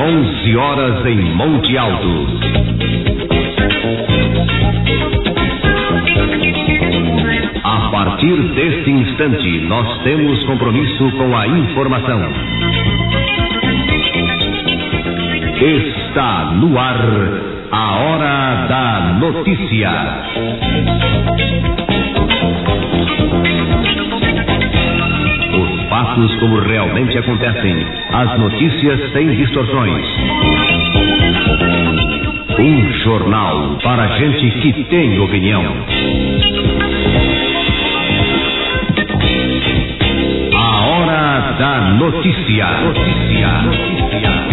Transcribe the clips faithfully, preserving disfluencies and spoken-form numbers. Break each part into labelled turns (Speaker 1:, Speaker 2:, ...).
Speaker 1: onze horas em Monte Alto. A partir deste instante, nós temos compromisso com a informação. Está no ar a Hora da Notícia. Os fatos como realmente acontecem, as notícias sem distorções. Um jornal para gente que tem opinião. A Hora da Notícia. Notícia. Notícia.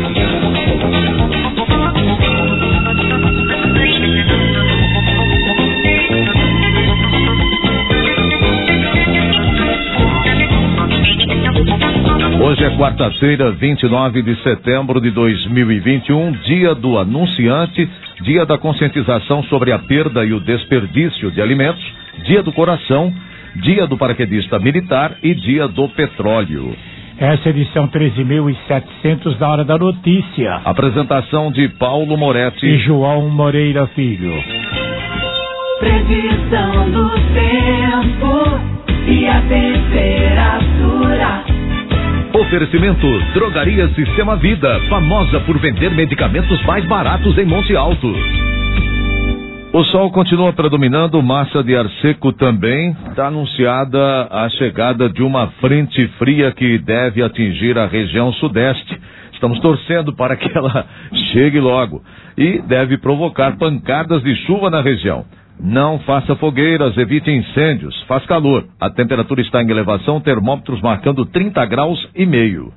Speaker 2: Hoje é quarta-feira, vinte e nove de setembro de dois mil e vinte e um, dia do anunciante, dia da conscientização sobre a perda e o desperdício de alimentos, dia do coração, dia do paraquedista militar e dia do petróleo.
Speaker 3: Essa é a edição treze mil e setecentos da Hora da Notícia.
Speaker 2: Apresentação de Paulo Moretti
Speaker 3: e João Moreira Filho.
Speaker 4: Previsão do tempo e a temperatura.
Speaker 1: Oferecimento Drogaria Sistema Vida, famosa por vender medicamentos mais baratos em Monte Alto.
Speaker 2: O sol continua predominando, massa de ar seco também. Está anunciada a chegada de uma frente fria que deve atingir a região sudeste. Estamos torcendo para que ela chegue logo e deve provocar pancadas de chuva na região. Não faça fogueiras, evite incêndios, faz calor. A temperatura está em elevação, termômetros marcando trinta graus e meio.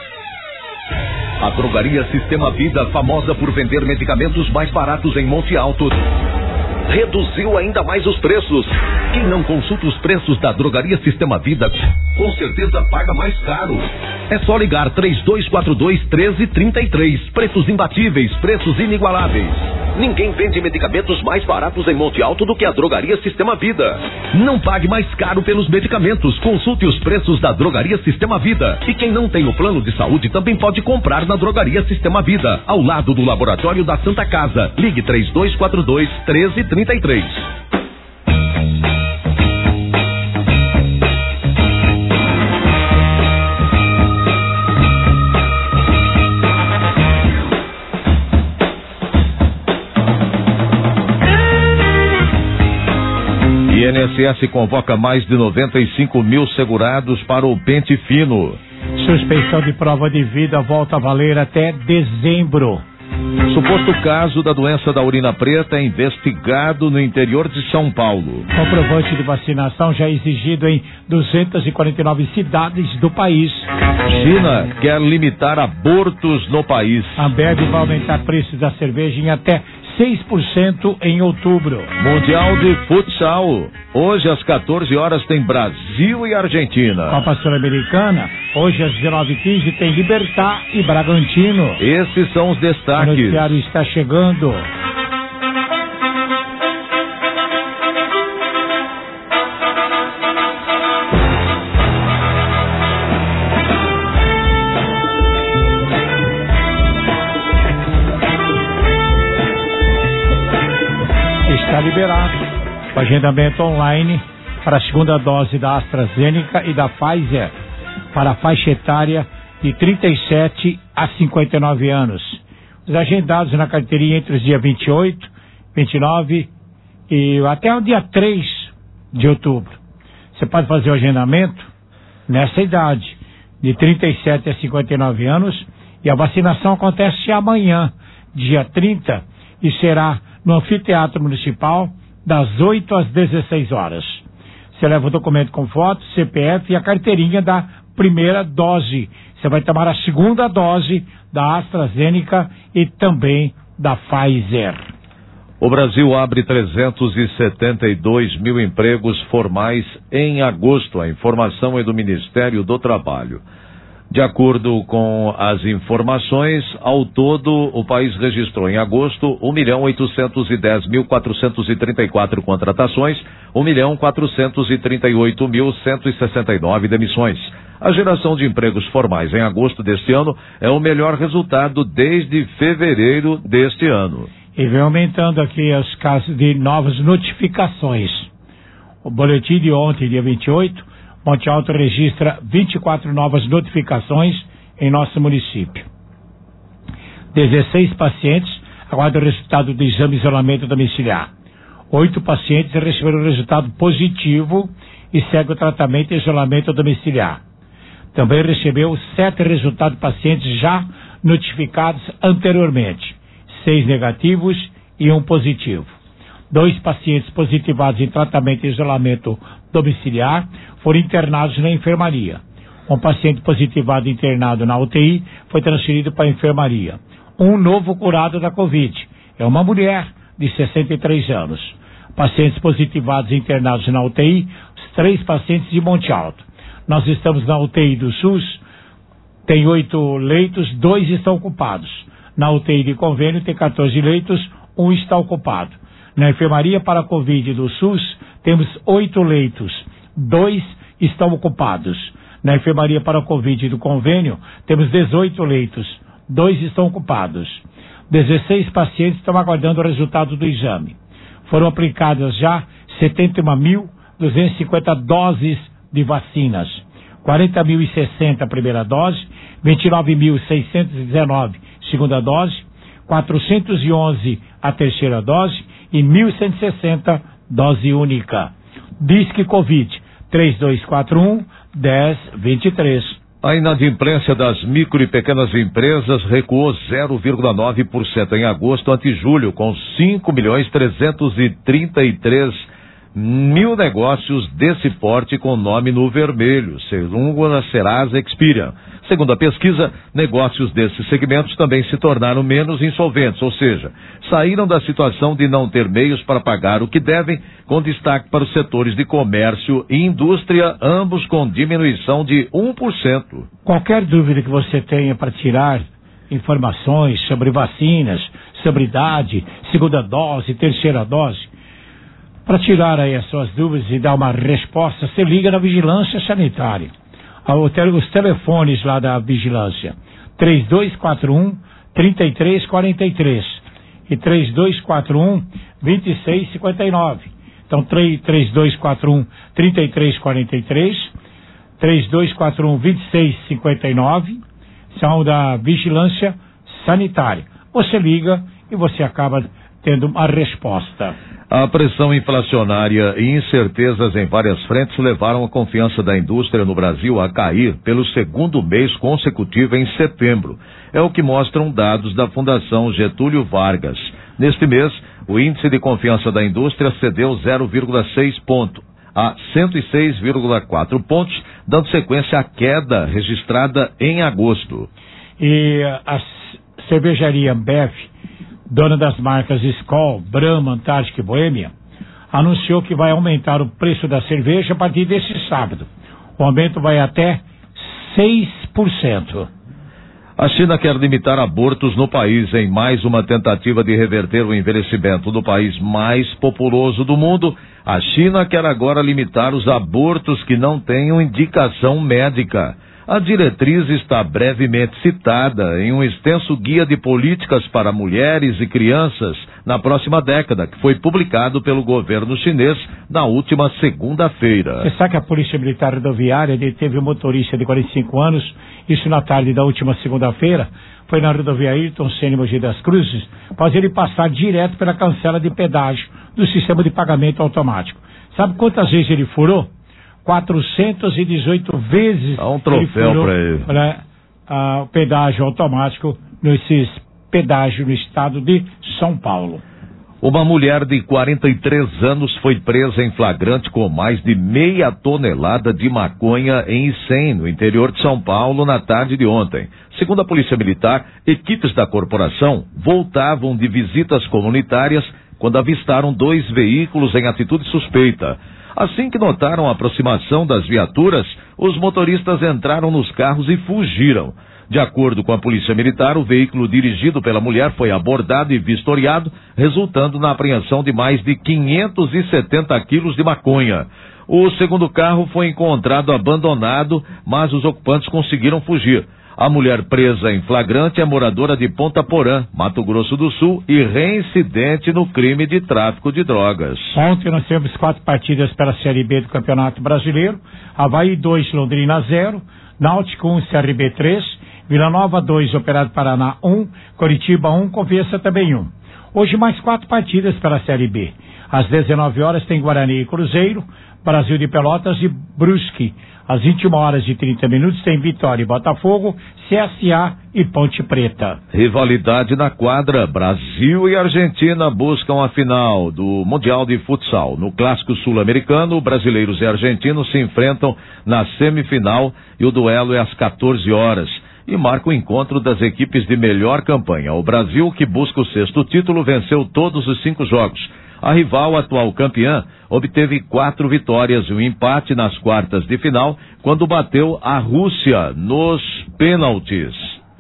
Speaker 1: A Drogaria Sistema Vida, famosa por vender medicamentos mais baratos em Monte Alto, reduziu ainda mais os preços. Quem não consulta os preços da Drogaria Sistema Vida, com certeza paga mais caro. É só ligar três dois quatro dois, um três três três. Preços imbatíveis, preços inigualáveis. Ninguém vende medicamentos mais baratos em Monte Alto do que a Drogaria Sistema Vida. Não pague mais caro pelos medicamentos. Consulte os preços da Drogaria Sistema Vida. E quem não tem o plano de saúde também pode comprar na Drogaria Sistema Vida, ao lado do Laboratório da Santa Casa. Ligue três dois quatro dois, um três três três.
Speaker 2: I N S S convoca mais de noventa e cinco mil segurados para o pente fino.
Speaker 3: Suspensão de prova de vida volta a valer até dezembro.
Speaker 2: Suposto caso da doença da urina preta é investigado no interior de São Paulo.
Speaker 3: Comprovante de vacinação já exigido em duzentas e quarenta e nove cidades do país.
Speaker 2: China quer limitar abortos no país.
Speaker 3: A Ambev vai aumentar preços da cerveja em até seis por cento em outubro.
Speaker 2: Mundial de Futsal. Hoje às quatorze horas tem Brasil e Argentina.
Speaker 3: Copa Sul-Americana. Hoje às dezenove e quinze tem Libertad e Bragantino.
Speaker 2: Esses são os destaques.
Speaker 3: O noticiário está chegando. Está liberado o agendamento online para a segunda dose da AstraZeneca e da Pfizer para a faixa etária de trinta e sete a cinquenta e nove anos. Os agendados na carteirinha entre os dias vinte e oito, vinte e nove e até o dia três de outubro. Você pode fazer o agendamento nessa idade, de trinta e sete a cinquenta e nove anos, e a vacinação acontece amanhã, dia trinta, e será no Anfiteatro Municipal, das oito às dezesseis horas. Você leva o documento com foto, C P F e a carteirinha da primeira dose. Você vai tomar a segunda dose da AstraZeneca e também da Pfizer.
Speaker 2: O Brasil abre trezentos e setenta e dois mil empregos formais em agosto. A informação é do Ministério do Trabalho. De acordo com as informações, ao todo, o país registrou em agosto um milhão oitocentos e dez mil quatrocentos e trinta e quatro contratações, um milhão quatrocentos e trinta e oito mil cento e sessenta e nove demissões. A geração de empregos formais em agosto deste ano é o melhor resultado desde fevereiro deste ano.
Speaker 3: E vem aumentando aqui os casos de novas notificações. O boletim de ontem, dia vinte e oito, Monte Alto registra vinte e quatro novas notificações em nosso município. dezesseis pacientes aguardam o resultado do exame de isolamento domiciliar. Oito pacientes receberam o resultado positivo e seguem o tratamento em isolamento domiciliar. Também recebeu sete resultados de pacientes já notificados anteriormente. Seis negativos e um positivo. Dois pacientes positivados em tratamento em isolamento domiciliar foram internados na enfermaria. Um paciente positivado internado na U T I foi transferido para a enfermaria. Um novo curado da Covid é uma mulher de sessenta e três anos. Pacientes positivados internados na U T I, os três pacientes de Monte Alto. Nós estamos na U T I do SUS, tem oito leitos, dois estão ocupados. Na U T I de convênio tem quatorze leitos, um está ocupado. Na enfermaria para a Covid do SUS, temos oito leitos, dois estão ocupados. Na enfermaria para a Covid do convênio, temos dezoito leitos, dois estão ocupados. dezesseis pacientes estão aguardando o resultado do exame. Foram aplicadas já setenta e uma mil duzentas e cinquenta doses de vacinas, quarenta mil e sessenta a primeira dose, vinte e nove mil seiscentos e dezenove segunda dose, quatrocentos e onze a terceira dose e mil cento e sessenta dose única. Disque Covid três dois quatro um, dez vinte e três.
Speaker 2: A inadimplência das micro e pequenas empresas recuou zero vírgula nove por cento em agosto ante julho, com cinco milhões trezentos e trinta e três mil negócios desse porte com nome no vermelho, segundo a Serasa Experian. Segundo a pesquisa, negócios desses segmentos também se tornaram menos insolventes, ou seja, saíram da situação de não ter meios para pagar o que devem, com destaque para os setores de comércio e indústria, ambos com diminuição de um por cento.
Speaker 3: Qualquer dúvida que você tenha para tirar informações sobre vacinas, sobre idade, segunda dose, terceira dose, para tirar aí as suas dúvidas e dar uma resposta, você liga na Vigilância Sanitária. Os telefones lá da Vigilância, três dois quatro um, três três quatro três e três dois quatro um, dois seis cinco nove. Então, três dois quatro um, três três quatro três, três dois quatro um, dois seis cinco nove, são da Vigilância Sanitária. Você liga e você acaba tendo uma resposta.
Speaker 2: A pressão inflacionária e incertezas em várias frentes levaram a confiança da indústria no Brasil a cair pelo segundo mês consecutivo em setembro. É o que mostram dados da Fundação Getúlio Vargas. Neste mês, o índice de confiança da indústria cedeu zero vírgula seis ponto a cento e seis vírgula quatro pontos, dando sequência à queda registrada em agosto.
Speaker 3: E a cervejaria Ambev, dona das marcas Skol, Brahma, Antártica e Boêmia, anunciou que vai aumentar o preço da cerveja a partir deste sábado. O aumento vai até seis por cento.
Speaker 2: A China quer limitar abortos no país em mais uma tentativa de reverter o envelhecimento do país mais populoso do mundo. A China quer agora limitar os abortos que não tenham indicação médica. A diretriz está brevemente citada em um extenso guia de políticas para mulheres e crianças na próxima década, que foi publicado pelo governo chinês na última segunda-feira.
Speaker 3: Você sabe que a Polícia Militar Rodoviária deteve um motorista de quarenta e cinco anos, isso na tarde da última segunda-feira, foi na rodovia Ayrton Senna, Mogi das Cruzes, faz ele passar direto pela cancela de pedágio do sistema de pagamento automático. Sabe quantas vezes ele furou? quatrocentas e dezoito vezes.
Speaker 2: Dá um troféu para ele.
Speaker 3: Para ah, o pedágio automático nesses pedágios no estado de São Paulo.
Speaker 2: Uma mulher de quarenta e três anos foi presa em flagrante com mais de meia tonelada de maconha em Icém, no interior de São Paulo, na tarde de ontem. Segundo a Polícia Militar, equipes da corporação voltavam de visitas comunitárias quando avistaram dois veículos em atitude suspeita. Assim que notaram a aproximação das viaturas, os motoristas entraram nos carros e fugiram. De acordo com a Polícia Militar, o veículo dirigido pela mulher foi abordado e vistoriado, resultando na apreensão de mais de quinhentos e setenta quilos de maconha. O segundo carro foi encontrado abandonado, mas os ocupantes conseguiram fugir. A mulher presa em flagrante é moradora de Ponta Porã, Mato Grosso do Sul, e reincidente no crime de tráfico de drogas.
Speaker 3: Ontem nós tivemos quatro partidas pela Série B do Campeonato Brasileiro. Avaí dois, Londrina zero, Náutico um, C R B três, Vila Nova dois, Operário Paraná um, Coritiba um, Confiança também um. Hoje mais quatro partidas pela Série B. Às dezenove horas tem Guarani e Cruzeiro, Brasil de Pelotas e Brusque. Às vinte e uma horas e trinta minutos tem Vitória e Botafogo, C S A e Ponte Preta.
Speaker 2: Rivalidade na quadra. Brasil e Argentina buscam a final do Mundial de Futsal. No Clássico Sul-Americano, brasileiros e argentinos se enfrentam na semifinal e o duelo é às quatorze horas. E marca o encontro das equipes de melhor campanha. O Brasil, que busca o sexto título, venceu todos os cinco jogos. A rival, atual campeã, obteve quatro vitórias e um empate nas quartas de final, quando bateu a Rússia nos pênaltis.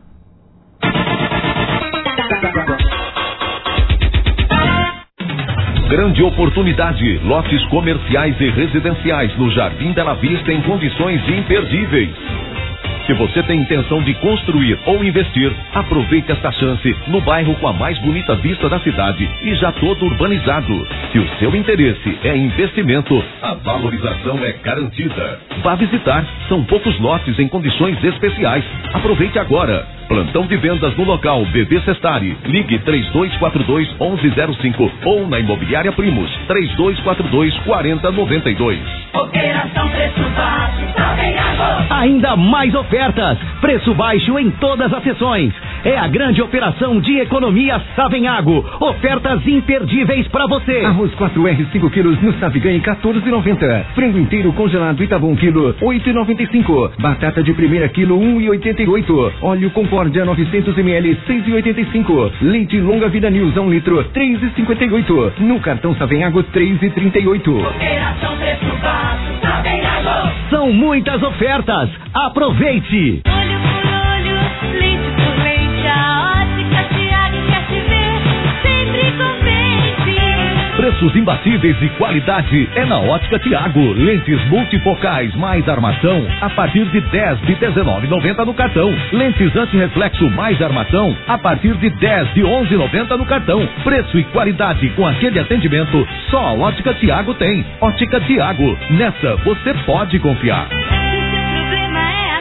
Speaker 1: Grande oportunidade, lotes comerciais e residenciais no Jardim Bela Vista em condições imperdíveis. Se você tem intenção de construir ou investir, aproveite esta chance no bairro com a mais bonita vista da cidade e já todo urbanizado. Se o seu interesse é investimento, a valorização é garantida. Vá visitar, são poucos lotes em condições especiais. Aproveite agora. Plantão de vendas no local B V Sestari. Ligue três dois quatro dois, onze zero cinco ou na Imobiliária Primos três dois quatro dois, quatro zero nove dois.
Speaker 4: Operação Preço Baixo, Savenhago.
Speaker 5: Ainda mais ofertas. Preço baixo em todas as seções. É a grande operação de economia Savenhago. Ofertas imperdíveis para você.
Speaker 6: Arroz quatro R cinco quilos no Saviganhe quatorze reais e noventa centavos. Frango inteiro congelado Itabum quilo oito reais e noventa e cinco centavos. Batata de primeira quilo um real e oitenta e oito centavos. Óleo Concórdia novecentos mililitros seis reais e oitenta e cinco centavos. Leite Longa Vida News um litro três reais e cinquenta e oito centavos. No cartão Savenhago três reais e trinta e oito centavos.
Speaker 4: Operação Preço Baixo, Savenhago.
Speaker 5: São muitas ofertas. Aproveite.
Speaker 7: Olho por olho, leite por leite, a Ótica Tiago quer te ver, sempre contente.
Speaker 1: Preços imbatíveis e qualidade é na Ótica Tiago. Lentes multifocais mais armação a partir de dez de dezenove reais e noventa centavos no cartão. Lentes antirreflexo mais armação a partir de dez de onze reais e noventa centavos no cartão. Preço e qualidade com aquele atendimento só a Ótica Tiago tem. Ótica Tiago, nessa você pode confiar.
Speaker 7: Se seu problema é a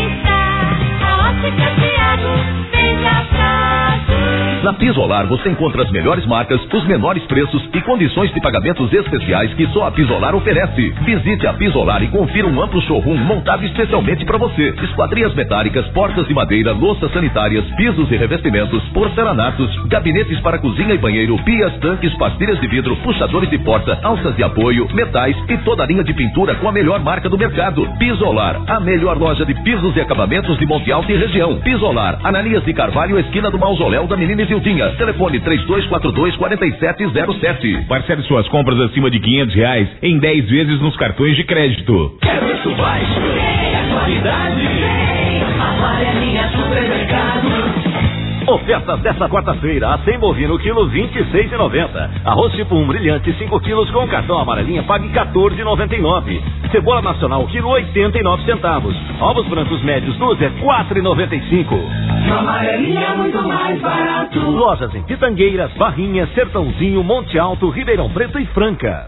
Speaker 7: vista, a Ótica Tiago veja fácil.
Speaker 1: Na Pisolar você encontra as melhores marcas, os menores preços e condições de pagamentos especiais que só a Pisolar oferece. Visite a Pisolar e confira um amplo showroom montado especialmente para você. Esquadrias metálicas, portas de madeira, louças sanitárias, pisos e revestimentos, porcelanatos, gabinetes para cozinha e banheiro, pias, tanques, pastilhas de vidro, puxadores de porta, alças de apoio, metais e toda a linha de pintura com a melhor marca do mercado. Pisolar, a melhor loja de pisos e acabamentos de Monte Alto e região. Pisolar, Ananias de Carvalho, esquina do Mausoléu da Menina Isildinha. Telefone três dois quatro dois, quatro sete zero sete.
Speaker 8: Parcele suas compras acima de quinhentos reais em dez vezes nos cartões de crédito.
Speaker 4: Quer preço baixo? Tem a qualidade. Tem Amarelinha Supermercado.
Speaker 9: Ofertas desta quarta-feira, acém bovino quilo vinte e seis reais e noventa centavos. Arroz tipo um brilhante cinco quilos com cartão Amarelinha pague quatorze reais e noventa e nove centavos. Cebola nacional quilo oitenta e nove centavos. Ovos brancos médios dúzia quatro reais e noventa e cinco centavos.
Speaker 4: Amarelinha é muito mais barato.
Speaker 9: Lojas em Pitangueiras, Barrinha, Sertãozinho, Monte Alto, Ribeirão Preto e Franca.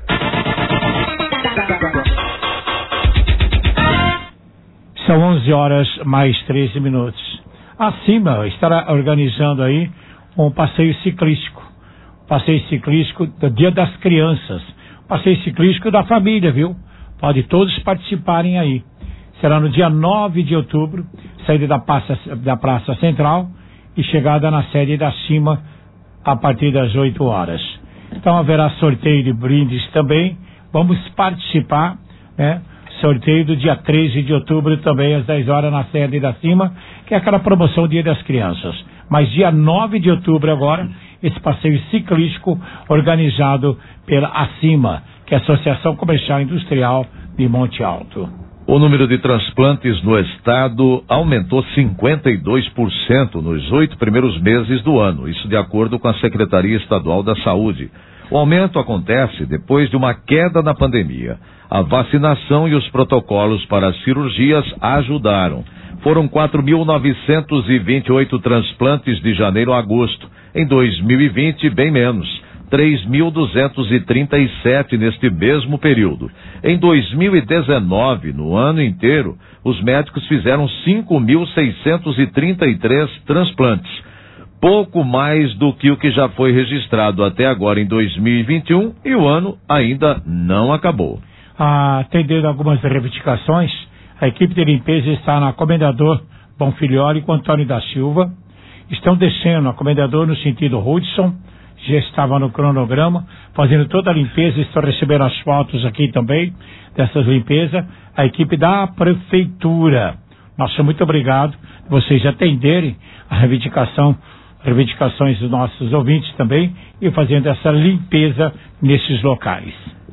Speaker 3: São onze horas mais treze minutos. A Cima estará organizando aí um passeio ciclístico. Passeio ciclístico do Dia das Crianças. Passeio ciclístico da família, viu? Pode todos participarem aí. Será no dia nove de outubro, saída da Praça, da Praça Central e chegada na sede da Cima a partir das oito horas. Então haverá sorteio de brindes também. Vamos participar, né? Sorteio do dia treze de outubro também, às dez horas, na sede da Cima, que é aquela promoção Dia das Crianças. Mas dia nove de outubro agora, esse passeio ciclístico organizado pela Acima, que é a Associação Comercial e Industrial de Monte Alto.
Speaker 2: O número de transplantes no estado aumentou cinquenta e dois por cento nos oito primeiros meses do ano, isso de acordo com a Secretaria Estadual da Saúde. O aumento acontece depois de uma queda na pandemia. A vacinação e os protocolos para as cirurgias ajudaram. Foram quatro mil novecentos e vinte e oito transplantes de janeiro a agosto. Em dois mil e vinte, bem menos. três mil duzentos e trinta e sete neste mesmo período. Em dois mil e dezenove, no ano inteiro, os médicos fizeram cinco mil seiscentos e trinta e três transplantes. Pouco mais do que o que já foi registrado até agora em dois mil e vinte e um, e o ano ainda não acabou.
Speaker 3: Ah, atendendo algumas reivindicações, a equipe de limpeza está na Comendador Bonfilhori com Antônio da Silva. Estão descendo a Comendador no sentido Hudson, já estava no cronograma, fazendo toda a limpeza. Estou recebendo as fotos aqui também dessas limpezas. A equipe da Prefeitura. Nossa, muito obrigado por vocês atenderem a reivindicação, reivindicações dos nossos ouvintes também e fazendo essa limpeza nesses locais.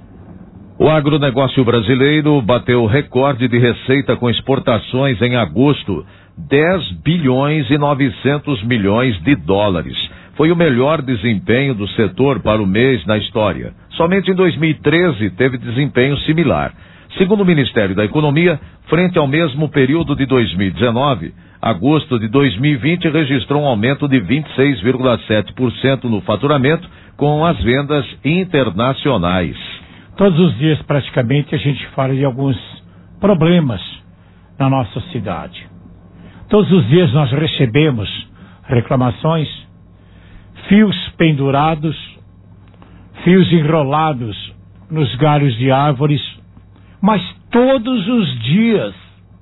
Speaker 2: O agronegócio brasileiro bateu recorde de receita com exportações em agosto, dez bilhões e novecentos milhões de dólares. Foi o melhor desempenho do setor para o mês na história. Somente em dois mil e treze teve desempenho similar. Segundo o Ministério da Economia, frente ao mesmo período de dois mil e dezenove, agosto de dois mil e vinte registrou um aumento de vinte e seis vírgula sete por cento no faturamento com as vendas internacionais.
Speaker 3: Todos os dias, praticamente, a gente fala de alguns problemas na nossa cidade. Todos os dias nós recebemos reclamações, fios pendurados, fios enrolados nos galhos de árvores, mas todos os dias.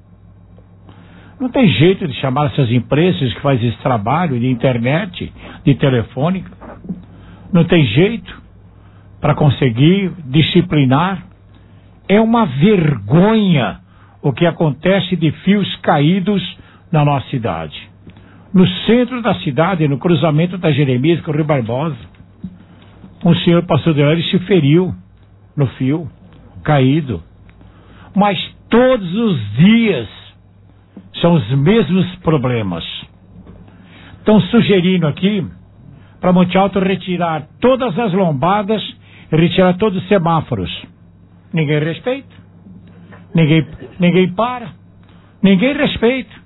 Speaker 3: Não tem jeito de chamar essas empresas que fazem esse trabalho de internet, de telefônica. Não tem jeito para conseguir disciplinar. É uma vergonha o que acontece de fios caídos na nossa cidade. No centro da cidade, no cruzamento da Jeremias com o Rio Barbosa, um senhor passou de lá e se feriu no fio caído. Mas todos os dias são os mesmos problemas. Estão sugerindo aqui para Monte Alto retirar todas as lombadas e retirar todos os semáforos. Ninguém respeita. Ninguém, ninguém para. Ninguém respeita.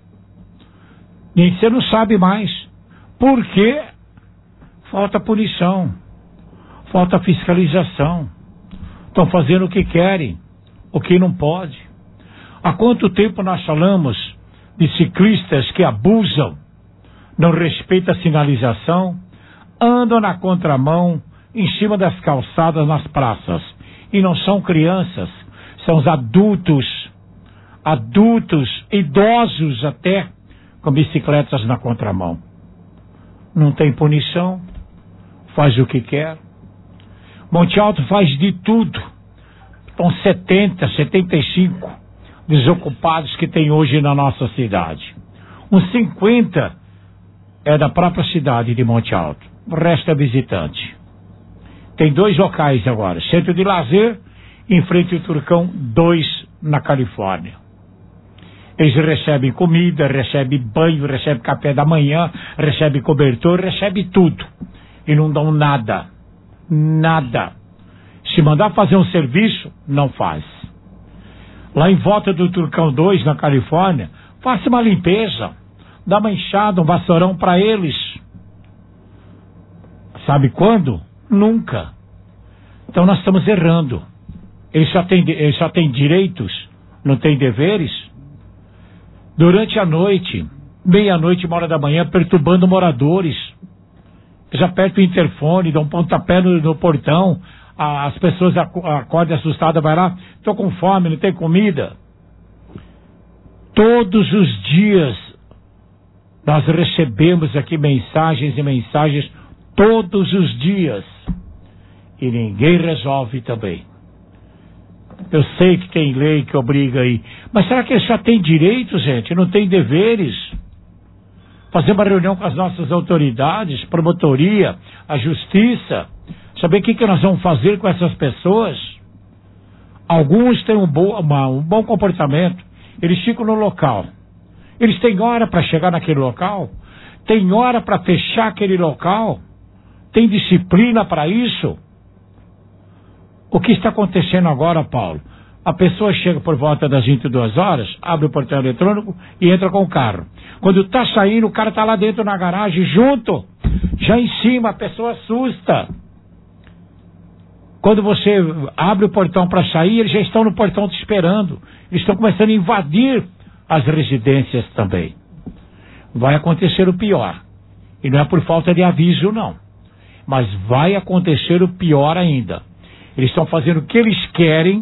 Speaker 3: E você não sabe mais. Por quê? Falta punição. Falta fiscalização. Estão fazendo o que querem, o que não pode. Há quanto tempo nós falamos de ciclistas que abusam, não respeitam a sinalização, andam na contramão, em cima das calçadas, nas praças. E não são crianças, são os adultos, adultos, idosos até, com bicicletas na contramão. Não tem punição, faz o que quer. Monte Alto faz de tudo. Estão setenta, setenta e cinco desocupados que tem hoje na nossa cidade. Uns cinquenta é da própria cidade de Monte Alto. O resto é visitante. Tem dois locais agora, centro de lazer, em frente ao Turcão dois, na Califórnia. Eles recebem comida, recebem banho, recebem café da manhã, recebem cobertor, recebem tudo. E não dão nada. Nada. Se mandar fazer um serviço, não faz. Lá em volta do Turcão dois, na Califórnia, faça uma limpeza. Dá uma enxada, um vassourão para eles. Sabe quando? Nunca. Então nós estamos errando. Eles só têm, eles só têm direitos, não têm deveres. Durante a noite, meia-noite, uma hora da manhã, perturbando moradores. Eles apertam o interfone, dão um pontapé no, no portão. A, as pessoas ac acordam assustadas, vai lá, estou com fome, não tem comida. Todos os dias nós recebemos aqui mensagens e mensagens, todos os dias. E ninguém resolve também. Eu sei que tem lei que obriga aí, mas será que eles só têm direitos, gente? Não tem deveres? Fazer uma reunião com as nossas autoridades, promotoria, a justiça, saber o que, que nós vamos fazer com essas pessoas. Alguns têm um bom, uma, um bom comportamento, eles ficam no local. Eles têm hora para chegar naquele local, tem hora para fechar aquele local, tem disciplina para isso. O que está acontecendo agora, Paulo? A pessoa chega por volta das vinte e duas horas, abre o portão eletrônico e entra com o carro. Quando está saindo, o cara está lá dentro na garagem junto, já em cima, a pessoa assusta. Quando você abre o portão para sair, eles já estão no portão te esperando. Eles estão começando a invadir as residências também. Vai acontecer o pior. E não é por falta de aviso, não. Mas vai acontecer o pior ainda. Eles estão fazendo o que eles querem,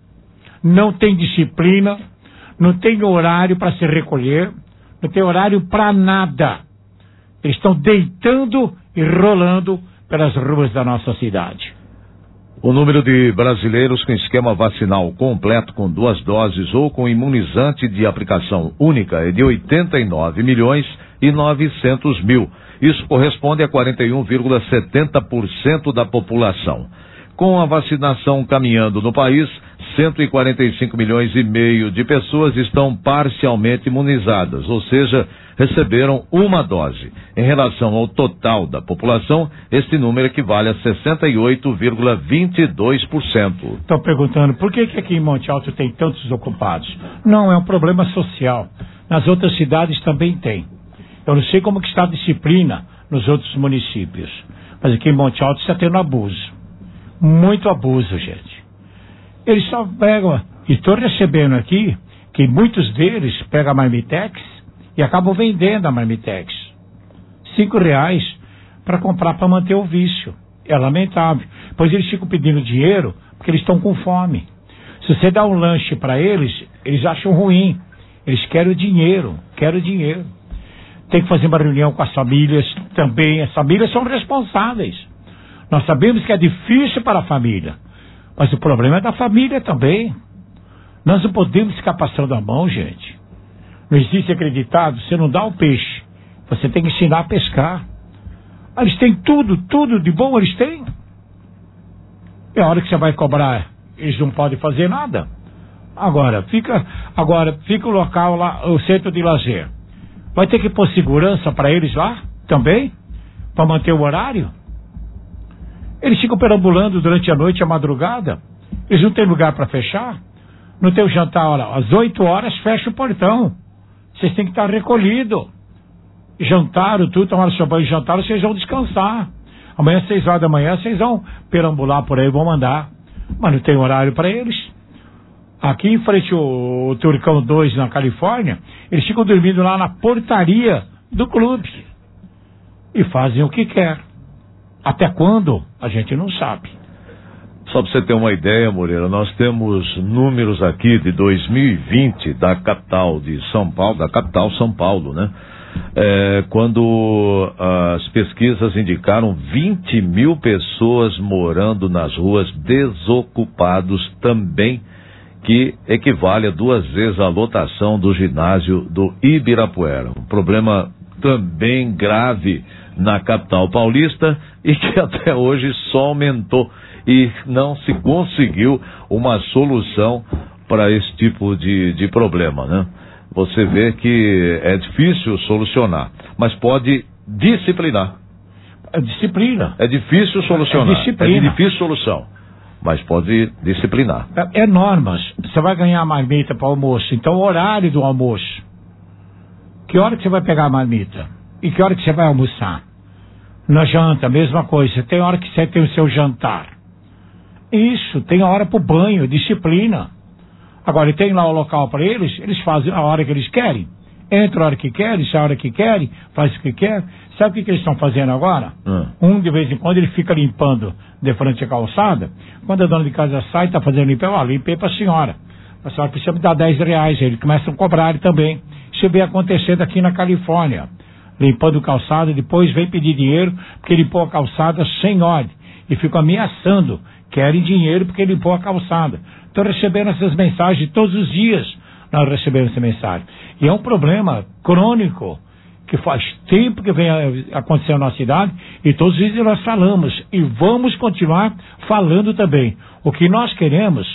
Speaker 3: não tem disciplina, não tem horário para se recolher, não tem horário para nada. Eles estão deitando e rolando pelas ruas da nossa cidade.
Speaker 2: O número de brasileiros com esquema vacinal completo com duas doses ou com imunizante de aplicação única é de oitenta e nove milhões e novecentos mil. Isso corresponde a quarenta e um vírgula setenta por cento da população. Com a vacinação caminhando no país, cento e quarenta e cinco milhões e meio de pessoas estão parcialmente imunizadas, ou seja, receberam uma dose. Em relação ao total da população, este número equivale a sessenta e oito vírgula vinte e dois por cento.
Speaker 3: Estão perguntando por que, que aqui em Monte Alto tem tantos ocupados. Não, é um problema social. Nas outras cidades também tem. Eu não sei como que está a disciplina nos outros municípios, mas aqui em Monte Alto está tendo abuso. Muito abuso, gente. Eles só pegam, e estou recebendo aqui, que muitos deles pegam a Marmitex e acabam vendendo a Marmitex. Cinco reais para comprar para manter o vício. É lamentável. Pois eles ficam pedindo dinheiro porque eles estão com fome. Se você dá um lanche para eles, eles acham ruim. Eles querem o dinheiro, querem o dinheiro. Tem que fazer uma reunião com as famílias também. As famílias são responsáveis. Nós sabemos que é difícil para a família, mas o problema é da família também. Nós não podemos ficar passando a mão, gente. Não existe acreditado, você não dá o peixe, você tem que ensinar a pescar. Eles têm tudo, tudo de bom eles têm. É a hora que você vai cobrar, eles não podem fazer nada. Agora, fica, agora, fica o local lá, o centro de lazer. Vai ter que pôr segurança para eles lá também, para manter o horário. Eles ficam perambulando durante a noite, a madrugada. Eles não têm lugar para fechar. Não tem o jantar, olha, às oito horas fecha o portão. Vocês têm que estar recolhidos. Jantaram tudo, tomaram seu banho e jantaram, vocês vão descansar. Amanhã, às seis horas da manhã, vocês vão perambular por aí, vão mandar. Mas não tem horário para eles. Aqui em frente ao, ao Turcão dois, na Califórnia, eles ficam dormindo lá na portaria do clube. E fazem o que quer. Até quando? A gente não sabe.
Speaker 2: Só para você ter uma ideia, Moreira, nós temos números aqui de dois mil e vinte da capital de São Paulo, da capital São Paulo, né? É, quando as pesquisas indicaram vinte mil pessoas morando nas ruas, desocupados também, que equivale a duas vezes a lotação do ginásio do Ibirapuera. Um problema também grave na capital paulista e que até hoje só aumentou e não se conseguiu uma solução para esse tipo de, de problema, né? Você vê que é difícil solucionar, mas pode disciplinar.
Speaker 3: É disciplina.
Speaker 2: É difícil solucionar.
Speaker 3: É disciplina.
Speaker 2: É de difícil solução, mas pode disciplinar.
Speaker 3: É, é normas. Você vai ganhar a marmita para o almoço, então o horário do almoço. Que hora que você vai pegar a marmita? E que hora que você vai almoçar? Na janta, mesma coisa. Tem hora que você tem o seu jantar. Isso, tem a hora para o banho, disciplina. Agora, tem lá o local para eles, eles fazem a hora que eles querem. Entra a hora que querem, sai a hora que querem, faz o que quer. Sabe o que, que eles estão fazendo agora? Hum. Um, de vez em quando, ele fica limpando de frente à calçada. Quando a dona de casa sai, está fazendo limpeza, ó, limpei para a senhora. A senhora precisa me dar dez reais. Eles começam a cobrar ele também. Isso vem acontecendo aqui na Califórnia. Limpando calçada, depois vem pedir dinheiro, porque limpou a calçada sem ordem. E ficam ameaçando. Querem dinheiro porque limpou a calçada. Estou recebendo essas mensagens todos os dias. Nós recebemos essa mensagem. E é um problema crônico, que faz tempo que vem acontecendo na cidade, e todos os dias nós falamos, e vamos continuar falando também. O que nós queremos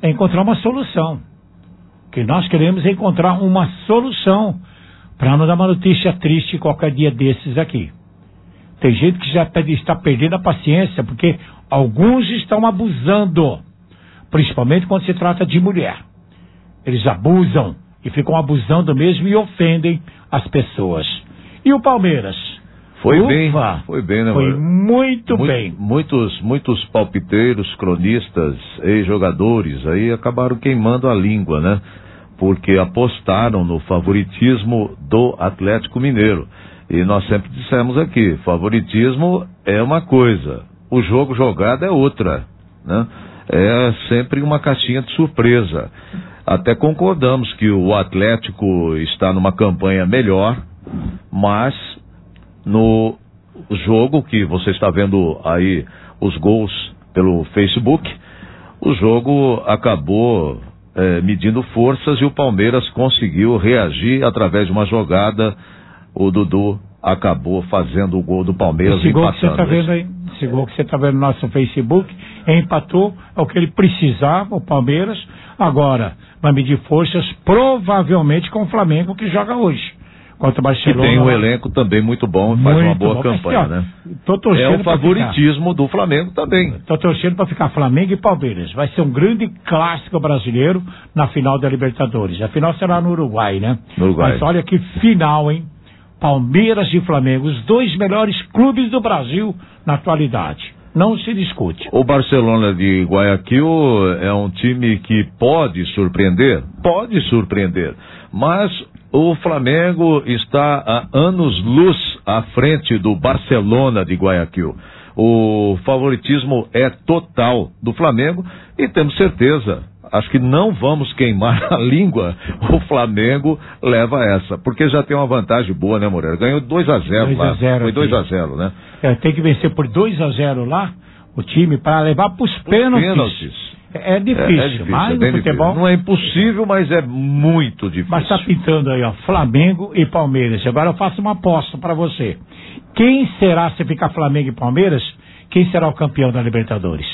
Speaker 3: é encontrar uma solução. O que nós queremos é encontrar uma solução para não dar uma notícia triste qualquer dia desses aqui. Tem gente que já está perdendo a paciência, porque alguns estão abusando, principalmente quando se trata de mulher. Eles abusam e ficam abusando mesmo e ofendem as pessoas. E o Palmeiras?
Speaker 2: Foi
Speaker 3: Ufa,
Speaker 2: bem, foi bem, né,
Speaker 3: Foi
Speaker 2: mano?
Speaker 3: muito,
Speaker 2: Muito
Speaker 3: bem.
Speaker 2: Muitos, muitos palpiteiros, cronistas e jogadores aí acabaram queimando a língua, né? Porque apostaram no favoritismo do Atlético Mineiro. E nós sempre dissemos aqui, favoritismo é uma coisa, o jogo jogado é outra, né? É sempre uma caixinha de surpresa. Até concordamos que o Atlético está numa campanha melhor, mas no jogo que você está vendo aí os gols pelo Facebook, o jogo acabou é, medindo forças e o Palmeiras conseguiu reagir através de uma jogada. O Dudu acabou fazendo o gol do Palmeiras.
Speaker 3: Esse gol que você está
Speaker 2: empatando.
Speaker 3: vendo aí, esse gol que você está vendo no nosso Facebook, empatou, é o que ele precisava, o Palmeiras. Agora vai medir forças provavelmente com o Flamengo, que joga hoje contra o Barcelona.
Speaker 2: Que tem um elenco também muito bom, faz
Speaker 3: Muito
Speaker 2: uma boa
Speaker 3: bom.
Speaker 2: campanha,
Speaker 3: Mas, ó,
Speaker 2: né?
Speaker 3: Tô torcendo
Speaker 2: É o
Speaker 3: pra
Speaker 2: favoritismo
Speaker 3: ficar.
Speaker 2: do Flamengo também.
Speaker 3: Estou torcendo para ficar Flamengo e Palmeiras. Vai ser um grande clássico brasileiro na final da Libertadores. A final será no Uruguai, né?
Speaker 2: No Uruguai.
Speaker 3: Mas olha que final, hein? Palmeiras e Flamengo, os dois melhores clubes do Brasil na atualidade. Não se discute.
Speaker 2: O Barcelona de Guayaquil é um time que pode surpreender? Pode surpreender. Mas o Flamengo está a anos-luz à frente do Barcelona de Guayaquil. O favoritismo é total do Flamengo e temos certeza, acho que não vamos queimar a língua, o Flamengo leva essa, porque já tem uma vantagem boa, né, Moreira? Ganhou dois a zero lá, foi dois a zero, né?
Speaker 3: É, tem que vencer por dois a zero lá, o time, para levar para os pênaltis.
Speaker 2: pênaltis.
Speaker 3: É, é difícil,
Speaker 2: é, é difícil,
Speaker 3: mas
Speaker 2: é
Speaker 3: no
Speaker 2: bem
Speaker 3: futebol...
Speaker 2: difícil. Não é impossível, mas é muito difícil.
Speaker 3: Mas está pintando aí, ó, Flamengo e Palmeiras. Agora eu faço uma aposta para você. Quem será, se ficar Flamengo e Palmeiras, quem será o campeão da Libertadores?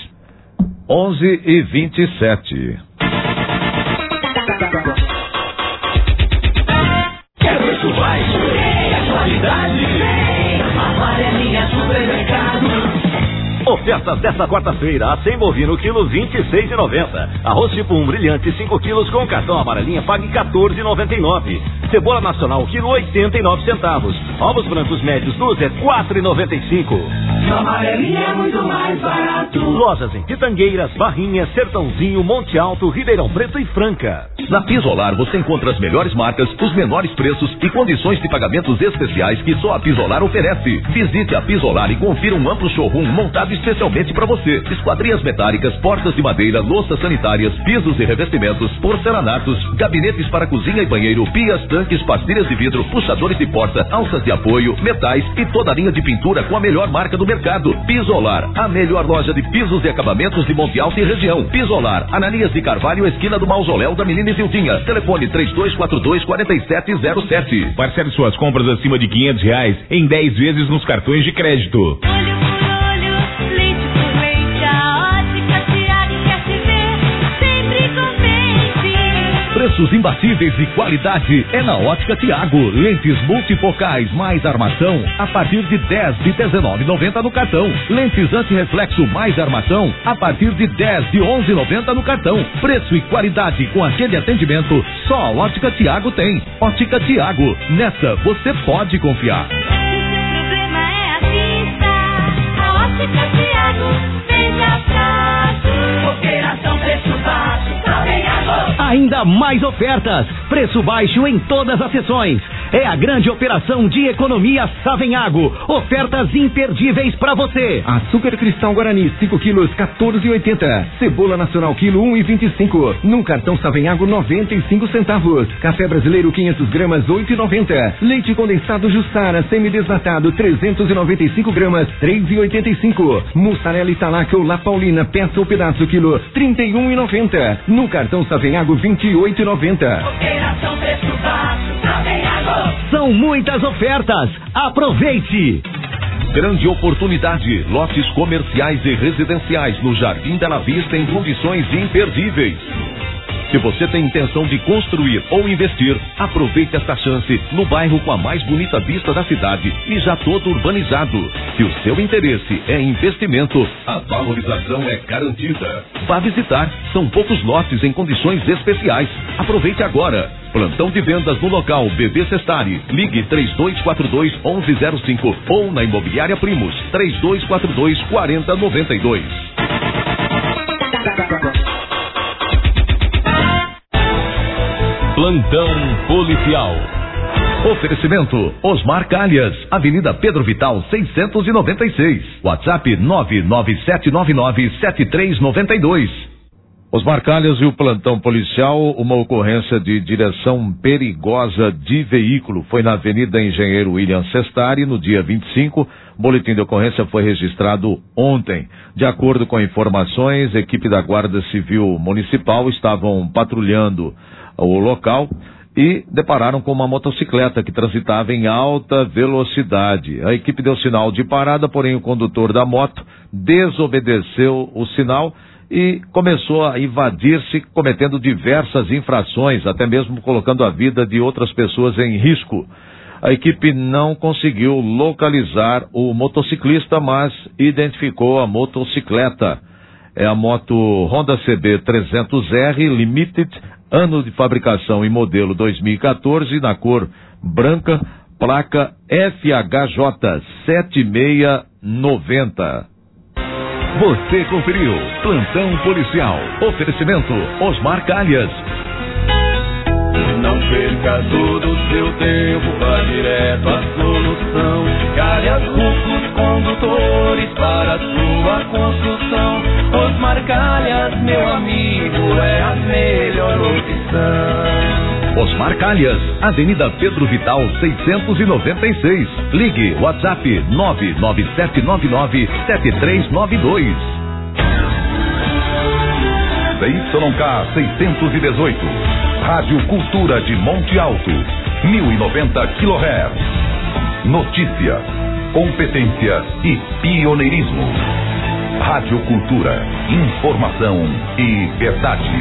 Speaker 2: onze e vinte e sete.
Speaker 4: Quer preço baixo? É qualidade? Amarelinha Supermercado.
Speaker 9: Ofertas desta quarta-feira, a cem bovino, quilo vinte e seis e noventa. Arroz tipo um brilhante, cinco quilos com cartão amarelinha, pague quatorze e noventa e nove. Cebola nacional, quilo oitenta e nove centavos. Ovos brancos médios, dúzia, quatro e noventa e cinco.
Speaker 4: E amarelinha é muito mais barato.
Speaker 9: Lojas em Pitangueiras, Barrinhas, Sertãozinho, Monte Alto, Ribeirão Preto e Franca.
Speaker 1: Na Pisolar você encontra as melhores marcas, os menores preços e condições de pagamentos especiais que só a Pisolar oferece. Visite a Pisolar e confira um amplo showroom montado especialmente para você. Esquadrias metálicas, portas de madeira, louças sanitárias, pisos e revestimentos, porcelanatos, gabinetes para cozinha e banheiro, pias, tanques, pastilhas de vidro, puxadores de porta, alças de apoio, metais e toda a linha de pintura com a melhor marca do mercado. Pisolar, a melhor loja de pisos e acabamentos de Monte Alto e região. Pisolar, Ananias de Carvalho, esquina do Mausoléu da Menina Isildinha. Telefone três dois quatro dois, quatro sete zero sete.
Speaker 8: Parcele suas compras acima de quinhentos reais em dez vezes nos cartões de crédito.
Speaker 7: Olho por olho, leite por leite, a ótica Tiago quer te ver, sempre contente.
Speaker 1: Preços imbatíveis e qualidade é na Ótica Tiago. Lentes multifocais mais armação a partir de dez de dezenove e noventa no cartão. Lentes antirreflexo mais armação a partir de dez de onze e noventa no cartão. Preço e qualidade com aquele atendimento só a Ótica Tiago tem. Ótica Tiago, nessa você pode confiar.
Speaker 7: Se o problema é a vista, a ótica Tiago veja fácil.
Speaker 4: Operação preço baixo, tá bem agora.
Speaker 5: Ainda mais ofertas, preço baixo em todas as seções. É a grande operação de economia Savenhago. Ofertas imperdíveis para você.
Speaker 6: Açúcar cristal Guarani, cinco quilos, quatorze e oitenta. Cebola nacional, quilo, um e vinte e cinco. No cartão Savenhago, noventa e cinco centavos. Café brasileiro, quinhentas gramas, oito e noventa. Leite condensado Jussara, semi-desnatado, trezentos e noventa e cinco gramas, três e oitenta e cinco. Mussarela Italac ou La Paulina, peça ou pedaço, quilo, trinta e um e noventa. No cartão Savenhago, vinte e oito e noventa.
Speaker 4: Operação preço baixo, tá bem agora.
Speaker 5: São muitas ofertas. Aproveite!
Speaker 1: Grande oportunidade, lotes comerciais e residenciais no Jardim Bela Vista em condições imperdíveis. Se você tem intenção de construir ou investir, aproveite esta chance no bairro com a mais bonita vista da cidade e já todo urbanizado. Se o seu interesse é investimento, a valorização é garantida. Vá visitar, são poucos lotes em condições especiais. Aproveite agora. Plantão de vendas no local B B Sestari. Ligue três dois quatro dois, onze zero cinco ou na Imobiliária Primos três dois quatro dois, quatro zero nove dois.
Speaker 10: Plantão policial.
Speaker 1: Oferecimento Osmar Calhas, Avenida Pedro Vital seiscentos e noventa e seis. WhatsApp nove nove sete nove nove sete três nove dois.
Speaker 2: Osmar Calhas e o plantão policial, uma ocorrência de direção perigosa de veículo. Foi na Avenida Engenheiro William Sestari, no dia vinte e cinco. O boletim de ocorrência foi registrado ontem. De acordo com informações, a equipe da Guarda Civil Municipal estavam patrulhando o local e depararam com uma motocicleta que transitava em alta velocidade. A equipe deu sinal de parada, porém o condutor da moto desobedeceu o sinal e começou a invadir-se, cometendo diversas infrações, até mesmo colocando a vida de outras pessoas em risco. A equipe não conseguiu localizar o motociclista, mas identificou a motocicleta. É a moto Honda C B trezentos R Limited, ano de fabricação e modelo dois mil e quatorze, na cor branca, placa F H J sete seis nove zero.
Speaker 1: Você conferiu Plantão Policial. Oferecimento Osmar Calhas.
Speaker 4: Não perca todo o seu tempo, vá direto à solução. Calhas Rufos Condutores para a sua construção. Osmar Calhas, meu amigo, é a melhor opção.
Speaker 1: Osmar Calhas, Avenida Pedro Vital seiscentos e noventa e seis. Ligue WhatsApp nove nove sete nove nove sete três nove dois. C Y K seiscentos e dezoito. Rádio Cultura de Monte Alto, mil e noventa quilohertz. Notícia, competência e pioneirismo. Rádio Cultura, informação e verdade.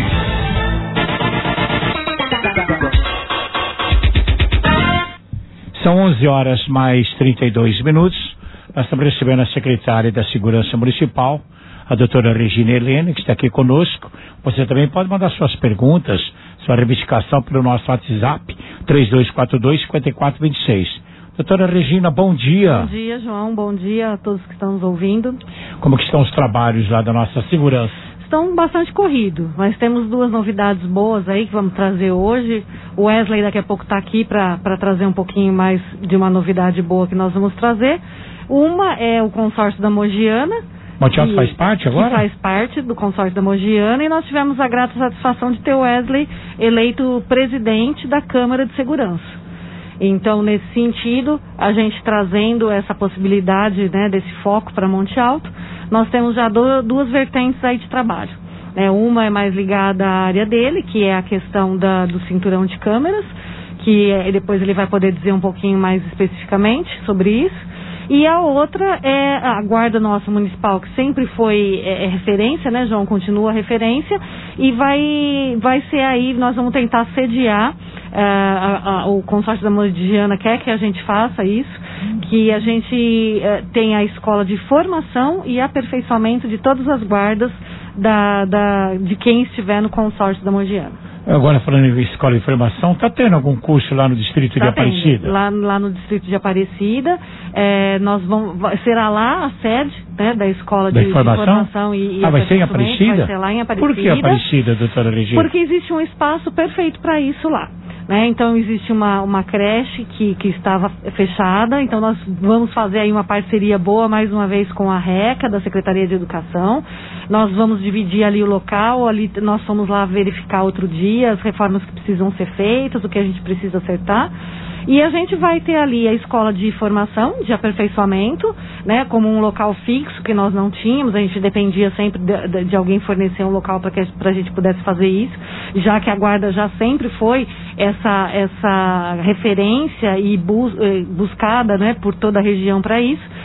Speaker 3: São onze horas mais trinta e dois minutos. Nós estamos recebendo a secretária da Segurança Municipal, a doutora Regina Helena, que está aqui conosco. Você também pode mandar suas perguntas, sua reivindicação pelo nosso WhatsApp, três dois quatro dois, cinco quatro dois seis. Doutora Regina, bom dia.
Speaker 11: Bom dia, João. Bom dia a todos que estão nos ouvindo.
Speaker 3: Como que estão os trabalhos lá da nossa segurança?
Speaker 11: Estão bastante corridos, mas temos duas novidades boas aí que vamos trazer hoje. O Wesley daqui a pouco está aqui para trazer um pouquinho mais de uma novidade boa que nós vamos trazer. Uma é o consórcio da Mogiana.
Speaker 3: Monte Alto faz parte agora?
Speaker 11: Que faz parte do consórcio da Mogiana, e nós tivemos a grata satisfação de ter o Wesley eleito presidente da Câmara de Segurança. Então, nesse sentido, a gente trazendo essa possibilidade, né, desse foco para Monte Alto, nós temos já do, duas vertentes aí de trabalho. É, uma é mais ligada à área dele, que é a questão da, do cinturão de câmeras, que é, depois ele vai poder dizer um pouquinho mais especificamente sobre isso. E a outra é a Guarda Nossa Municipal, que sempre foi é, é referência, né, João? Continua referência, e vai, vai ser aí, nós vamos tentar sediar, é, a, a, o consórcio da Mogiana quer que a gente faça isso, que a gente é, tenha a escola de formação e aperfeiçoamento de todas as guardas da, da, de quem estiver no consórcio da Mogiana.
Speaker 3: Agora, falando em escola de formação, está tendo algum curso lá no distrito tá de Aparecida?
Speaker 11: Lá, lá no distrito de Aparecida, é, nós vamos, será lá a sede, né, da escola
Speaker 3: da
Speaker 11: de,
Speaker 3: informação?
Speaker 11: de formação e, e
Speaker 3: ah, vai ser em Aparecida?
Speaker 11: Vai ser lá em Aparecida.
Speaker 3: Por que Aparecida, doutora Regina?
Speaker 11: Porque existe um espaço perfeito para isso lá. Né? Então existe uma, uma creche que, que estava fechada, então nós vamos fazer aí uma parceria boa mais uma vez com a RECA, da Secretaria de Educação. Nós vamos dividir ali o local, ali nós fomos lá verificar outro dia as reformas que precisam ser feitas, o que a gente precisa acertar. E a gente vai ter ali a escola de formação, de aperfeiçoamento, né, como um local fixo que nós não tínhamos. A gente dependia sempre de, de, de alguém fornecer um local para que a gente pudesse fazer isso, já que a guarda já sempre foi essa, essa referência e bus, buscada, né, por toda a região para isso.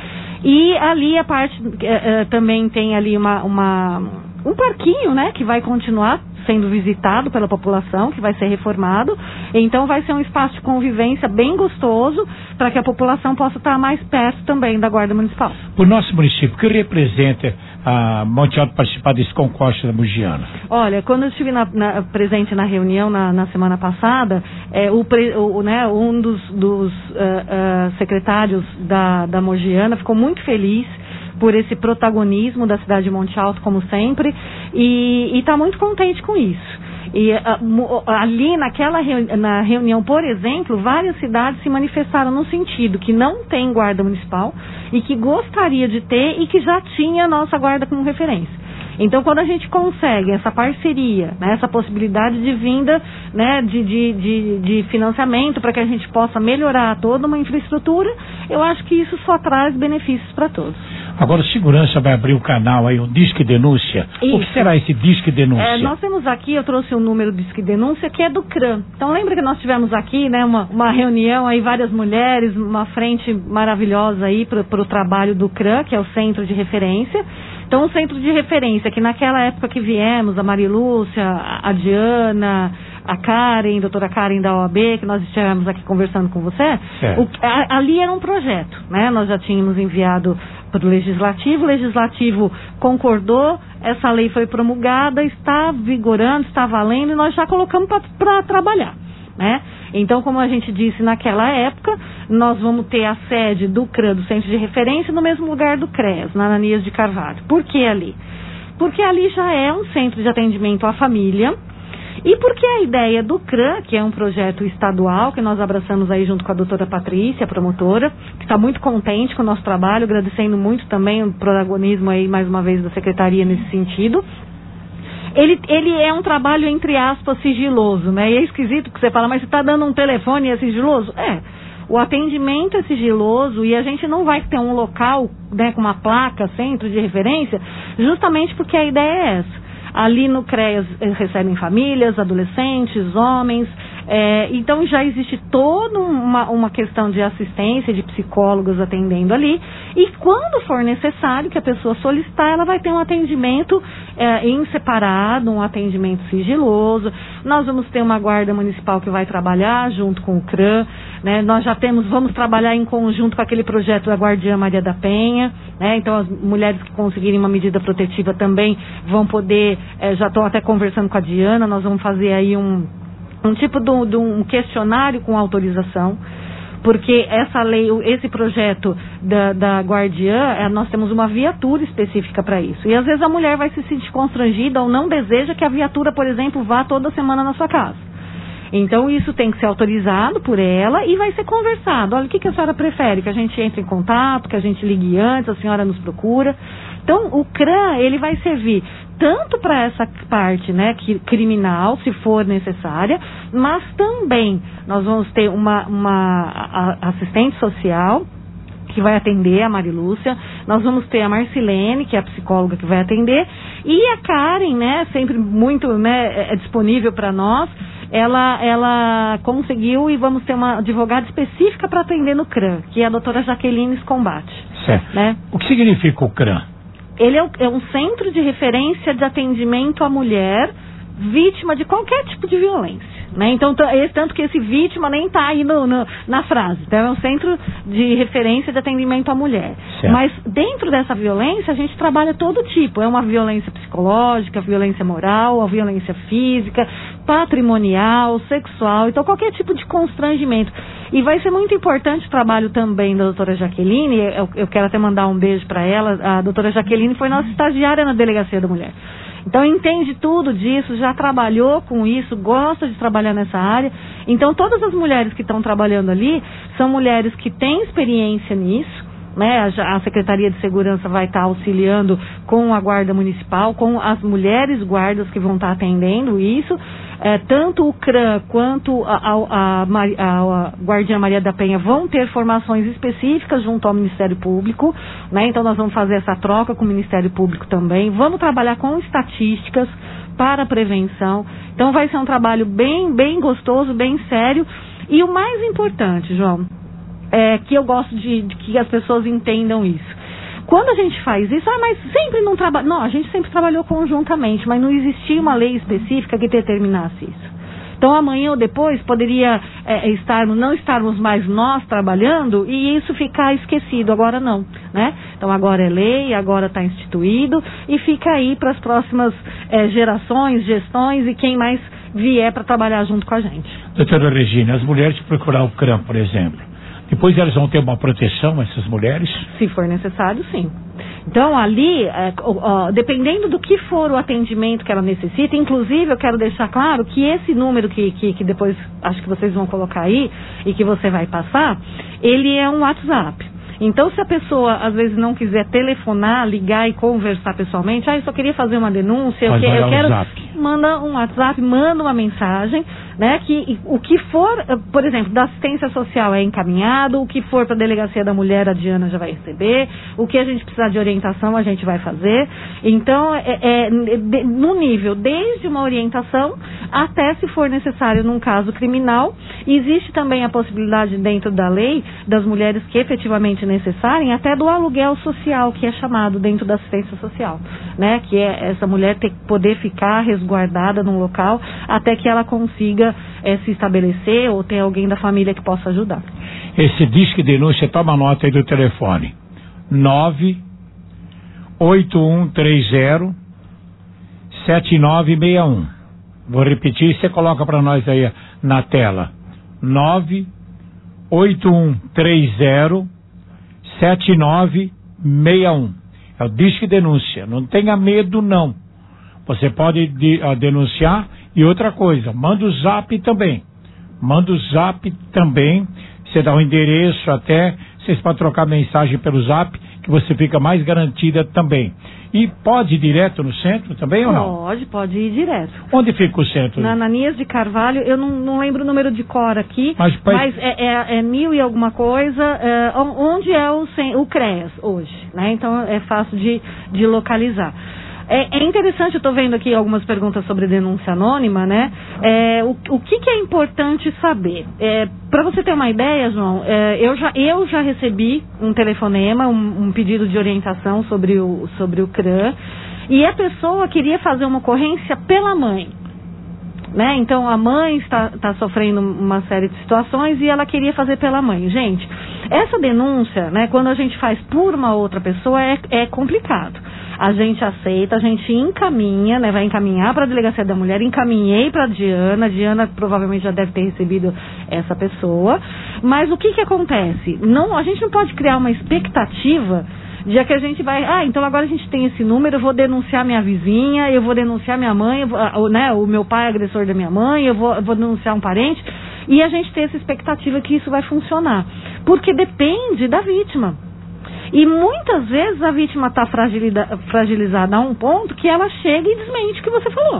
Speaker 11: E ali a parte é, é, também tem ali uma, uma, um parquinho, né, que vai continuar sendo visitado pela população, que vai ser reformado. Então vai ser um espaço de convivência bem gostoso para que a população possa estar mais perto também da Guarda Municipal.
Speaker 3: O nosso município, o que representa a Monte Alto participar desse concurso da Mogiana?
Speaker 11: Olha, quando eu estive na, na, presente na reunião na, na semana passada, é, o, o, né, um dos, dos uh, uh, secretários da, da Mogiana ficou muito feliz por esse protagonismo da cidade de Monte Alto, como sempre, e está muito contente com isso. E uh, ali naquela reuni- na reunião, por exemplo, várias cidades se manifestaram no sentido que não tem guarda municipal e que gostaria de ter e que já tinha a nossa guarda como referência. Então, quando a gente consegue essa parceria, né, essa possibilidade de vinda, né, de, de, de, de financiamento para que a gente possa melhorar toda uma infraestrutura, eu acho que isso só traz benefícios para todos.
Speaker 3: Agora, o segurança vai abrir o canal aí, o Disque Denúncia. Isso. O que será esse Disque Denúncia?
Speaker 11: É, nós temos aqui, eu trouxe o um número do Disque Denúncia, que é do CRAM. Então, lembra que nós tivemos aqui, né, uma, uma reunião aí, várias mulheres, uma frente maravilhosa aí para o trabalho do CRAM, que é o Centro de Referência. Então, o Centro de Referência, que naquela época que viemos, a Marilúcia, a Diana, a Karen, a doutora Karen da O A B, que nós estivemos aqui conversando com você, o, a, ali era um projeto, né? Nós já tínhamos enviado para o Legislativo, o Legislativo concordou, essa lei foi promulgada, está vigorando, está valendo e nós já colocamos para trabalhar, né? Então, como a gente disse naquela época, nós vamos ter a sede do CRAM, do Centro de Referência, no mesmo lugar do CREAS, na Ananias de Carvalho. Por que ali? Porque ali já é um centro de atendimento à família e porque a ideia do CRAM, que é um projeto estadual, que nós abraçamos aí junto com a doutora Patrícia, a promotora, que está muito contente com o nosso trabalho, agradecendo muito também o protagonismo aí, mais uma vez, da Secretaria nesse sentido. Ele, ele é um trabalho, entre aspas, sigiloso, né? E é esquisito que você fala, mas você está dando um telefone e é sigiloso? É, o atendimento é sigiloso e a gente não vai ter um local, né, com uma placa, centro de referência, justamente porque a ideia é essa. Ali no CREAS recebem famílias, adolescentes, homens, é, então já existe toda uma, uma questão de assistência, de psicólogos atendendo ali, e quando for necessário que a pessoa solicitar, ela vai ter um atendimento é, em separado, um atendimento sigiloso. Nós vamos ter uma guarda municipal que vai trabalhar junto com o CRAM, né? Nós já temos, vamos trabalhar em conjunto com aquele projeto da Guardiã Maria da Penha, né? Então as mulheres que conseguirem uma medida protetiva também vão poder, é, já estou até conversando com a Diana, nós vamos fazer aí um um tipo de um, de um questionário com autorização, porque essa lei, esse projeto da, da Guardiã, é, nós temos uma viatura específica para isso. E às vezes a mulher vai se sentir constrangida ou não deseja que a viatura, por exemplo, vá toda semana na sua casa. Então isso tem que ser autorizado por ela e vai ser conversado. Olha, o que, que a senhora prefere? Que a gente entre em contato, que a gente ligue antes, a senhora nos procura. Então o CRAM, ele vai servir tanto para essa parte, né, que, criminal, se for necessária, mas também nós vamos ter uma, uma a, assistente social que vai atender a Marilúcia, nós vamos ter a Marcilene, que é a psicóloga que vai atender, e a Karen, né, sempre muito, né, é disponível para nós, ela, ela conseguiu e vamos ter uma advogada específica para atender no CRAM, que é a doutora Jaqueline Scombate.
Speaker 3: Certo.
Speaker 11: Né?
Speaker 3: O que significa o CRAM?
Speaker 11: Ele é, é um centro de referência de atendimento à mulher vítima de qualquer tipo de violência, né? Então, t- tanto que esse vítima nem está aí no, no, na frase, então é um centro de referência de atendimento à mulher.
Speaker 3: Certo.
Speaker 11: Mas dentro dessa violência a gente trabalha todo tipo, é uma violência psicológica, violência moral, a violência física, patrimonial, sexual, então qualquer tipo de constrangimento. E vai ser muito importante o trabalho também da doutora Jaqueline, eu, eu quero até mandar um beijo para ela, a doutora Jaqueline foi nossa estagiária na Delegacia da Mulher. Então entende tudo disso, já trabalhou com isso, gosta de trabalhar nessa área. Então todas as mulheres que estão trabalhando ali são mulheres que têm experiência nisso, né? A, a Secretaria de Segurança vai estar auxiliando com a Guarda Municipal, com as mulheres guardas que vão estar atendendo isso. É, tanto o CRAM quanto a, a, a, a, a Guardiã Maria da Penha vão ter formações específicas junto ao Ministério Público, né? Então nós vamos fazer essa troca com o Ministério Público também, vamos trabalhar com estatísticas para prevenção, então vai ser um trabalho bem, bem gostoso, bem sério, e o mais importante, João, é que eu gosto de, de que as pessoas entendam isso. Quando a gente faz isso, ah, mas sempre não trabalha. Não, a gente sempre trabalhou conjuntamente, mas não existia uma lei específica que determinasse isso. Então, amanhã ou depois, poderia é, estarmos, não estarmos mais nós trabalhando e isso ficar esquecido. Agora não, né? Então, agora é lei, agora está instituído e fica aí para as próximas é, gerações, gestões e quem mais vier para trabalhar junto com a gente.
Speaker 3: Doutora Regina, as mulheres procurar o CRAM, por exemplo, depois elas vão ter uma proteção, essas mulheres?
Speaker 11: Se for necessário, sim. Então, ali, é, ó, dependendo do que for o atendimento que ela necessita, inclusive eu quero deixar claro que esse número que, que, que depois acho que vocês vão colocar aí e que você vai passar, ele é um WhatsApp. Então, se a pessoa, às vezes, não quiser telefonar, ligar e conversar pessoalmente, ah, eu só queria fazer uma denúncia, eu, que, eu quero... Manda um WhatsApp, manda uma mensagem, né, que o que for, por exemplo, da assistência social é encaminhado, o que for para a delegacia da mulher, a Diana já vai receber, o que a gente precisar de orientação, a gente vai fazer. Então, é, é de, no nível, desde uma orientação até, se for necessário, num caso criminal. Existe também a possibilidade, dentro da lei, das mulheres que efetivamente necessarem, até do aluguel social, que é chamado dentro da assistência social, né, que é essa mulher ter, poder ficar resguardada num local até que ela consiga é, se estabelecer ou ter alguém da família que possa ajudar.
Speaker 3: Esse Disque Denúncia, toma nota aí do telefone: nove oito um três zero sete nove seis um. Vou repetir, você coloca para nós aí na tela: nove oito um três zero sete nove seis um. É o Disque Denúncia. Não tenha medo, não. Você pode de, uh, denunciar. E outra coisa, manda o zap também. Manda o zap também. Você dá o endereço até. Vocês podem trocar mensagem pelo zap, que você fica mais garantida também. E pode ir direto no centro também ou não?
Speaker 11: Pode, pode ir direto.
Speaker 3: Onde fica o centro?
Speaker 11: Na Ananias de Carvalho, eu não, não lembro o número de cor aqui, mas,
Speaker 3: mas
Speaker 11: é, é, é mil e alguma coisa, é, onde é o, o CREAS hoje, né? Então é fácil de, de localizar. É, é interessante, eu estou vendo aqui algumas perguntas sobre denúncia anônima, né? É, o, o que, que é importante saber? É, para você ter uma ideia, João, é, eu, já, eu já recebi um telefonema, um, um pedido de orientação sobre o, sobre o CRAM, e a pessoa queria fazer uma ocorrência pela mãe. Né? Então a mãe está, está sofrendo uma série de situações e ela queria fazer pela mãe. Gente, essa denúncia, né, quando a gente faz por uma outra pessoa, é, é complicado. A gente aceita, a gente encaminha, né, vai encaminhar para a delegacia da mulher, encaminhei para a Diana, a Diana provavelmente já deve ter recebido essa pessoa, mas o que que acontece? Não, a gente não pode criar uma expectativa de que a gente vai, ah, então agora a gente tem esse número, eu vou denunciar minha vizinha, eu vou denunciar minha mãe, eu vou, né, o meu pai é agressor da minha mãe, eu vou, eu vou denunciar um parente, e a gente tem essa expectativa que isso vai funcionar, porque depende da vítima. E muitas vezes a vítima está fragilizada a um ponto que ela chega e desmente o que você falou.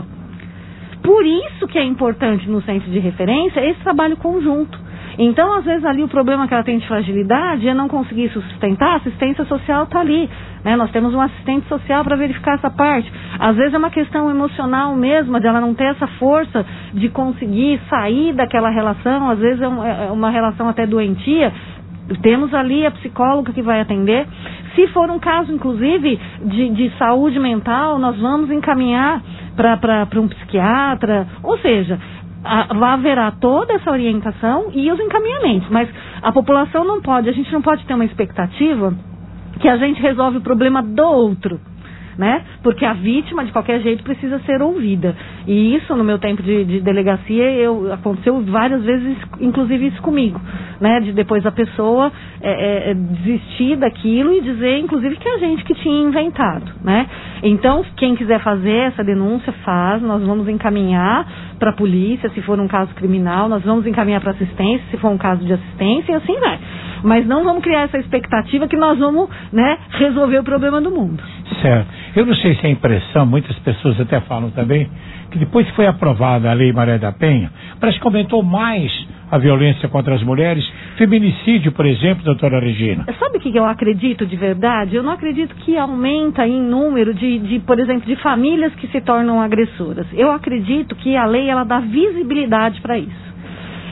Speaker 11: Por isso que é importante no centro de referência esse trabalho conjunto. Então, às vezes, ali o problema que ela tem de fragilidade é não conseguir se sustentar, a assistência social está ali, né? Nós temos um assistente social para verificar essa parte. Às vezes é uma questão emocional mesmo, de ela não ter essa força de conseguir sair daquela relação, às vezes é, um, é uma relação até doentia. Temos ali a psicóloga que vai atender. Se for um caso, inclusive, de, de saúde mental, nós vamos encaminhar para um psiquiatra, ou seja, a, haverá toda essa orientação e os encaminhamentos, mas a população não pode, a gente não pode ter uma expectativa que a gente resolve o problema do outro, né? Porque a vítima, de qualquer jeito, precisa ser ouvida. E isso, no meu tempo de, de delegacia, eu, aconteceu várias vezes, inclusive isso comigo, né? De depois a pessoa é, é, desistir daquilo e dizer, inclusive, que a gente que tinha inventado, né? Então, quem quiser fazer essa denúncia, faz. Nós vamos encaminhar para a polícia, se for um caso criminal, nós vamos encaminhar para assistência, se for um caso de assistência, e assim vai. Mas não vamos criar essa expectativa que nós vamos, né, resolver o problema do mundo.
Speaker 3: Certo. Eu não sei se é impressão, muitas pessoas até falam também, que depois que foi aprovada a Lei Maria da Penha, parece que aumentou mais a violência contra as mulheres, feminicídio, por exemplo, doutora Regina.
Speaker 11: Sabe o que eu acredito de verdade? Eu não acredito que aumenta em número de, de, por exemplo, de famílias que se tornam agressoras. Eu acredito que a lei, ela dá visibilidade para isso.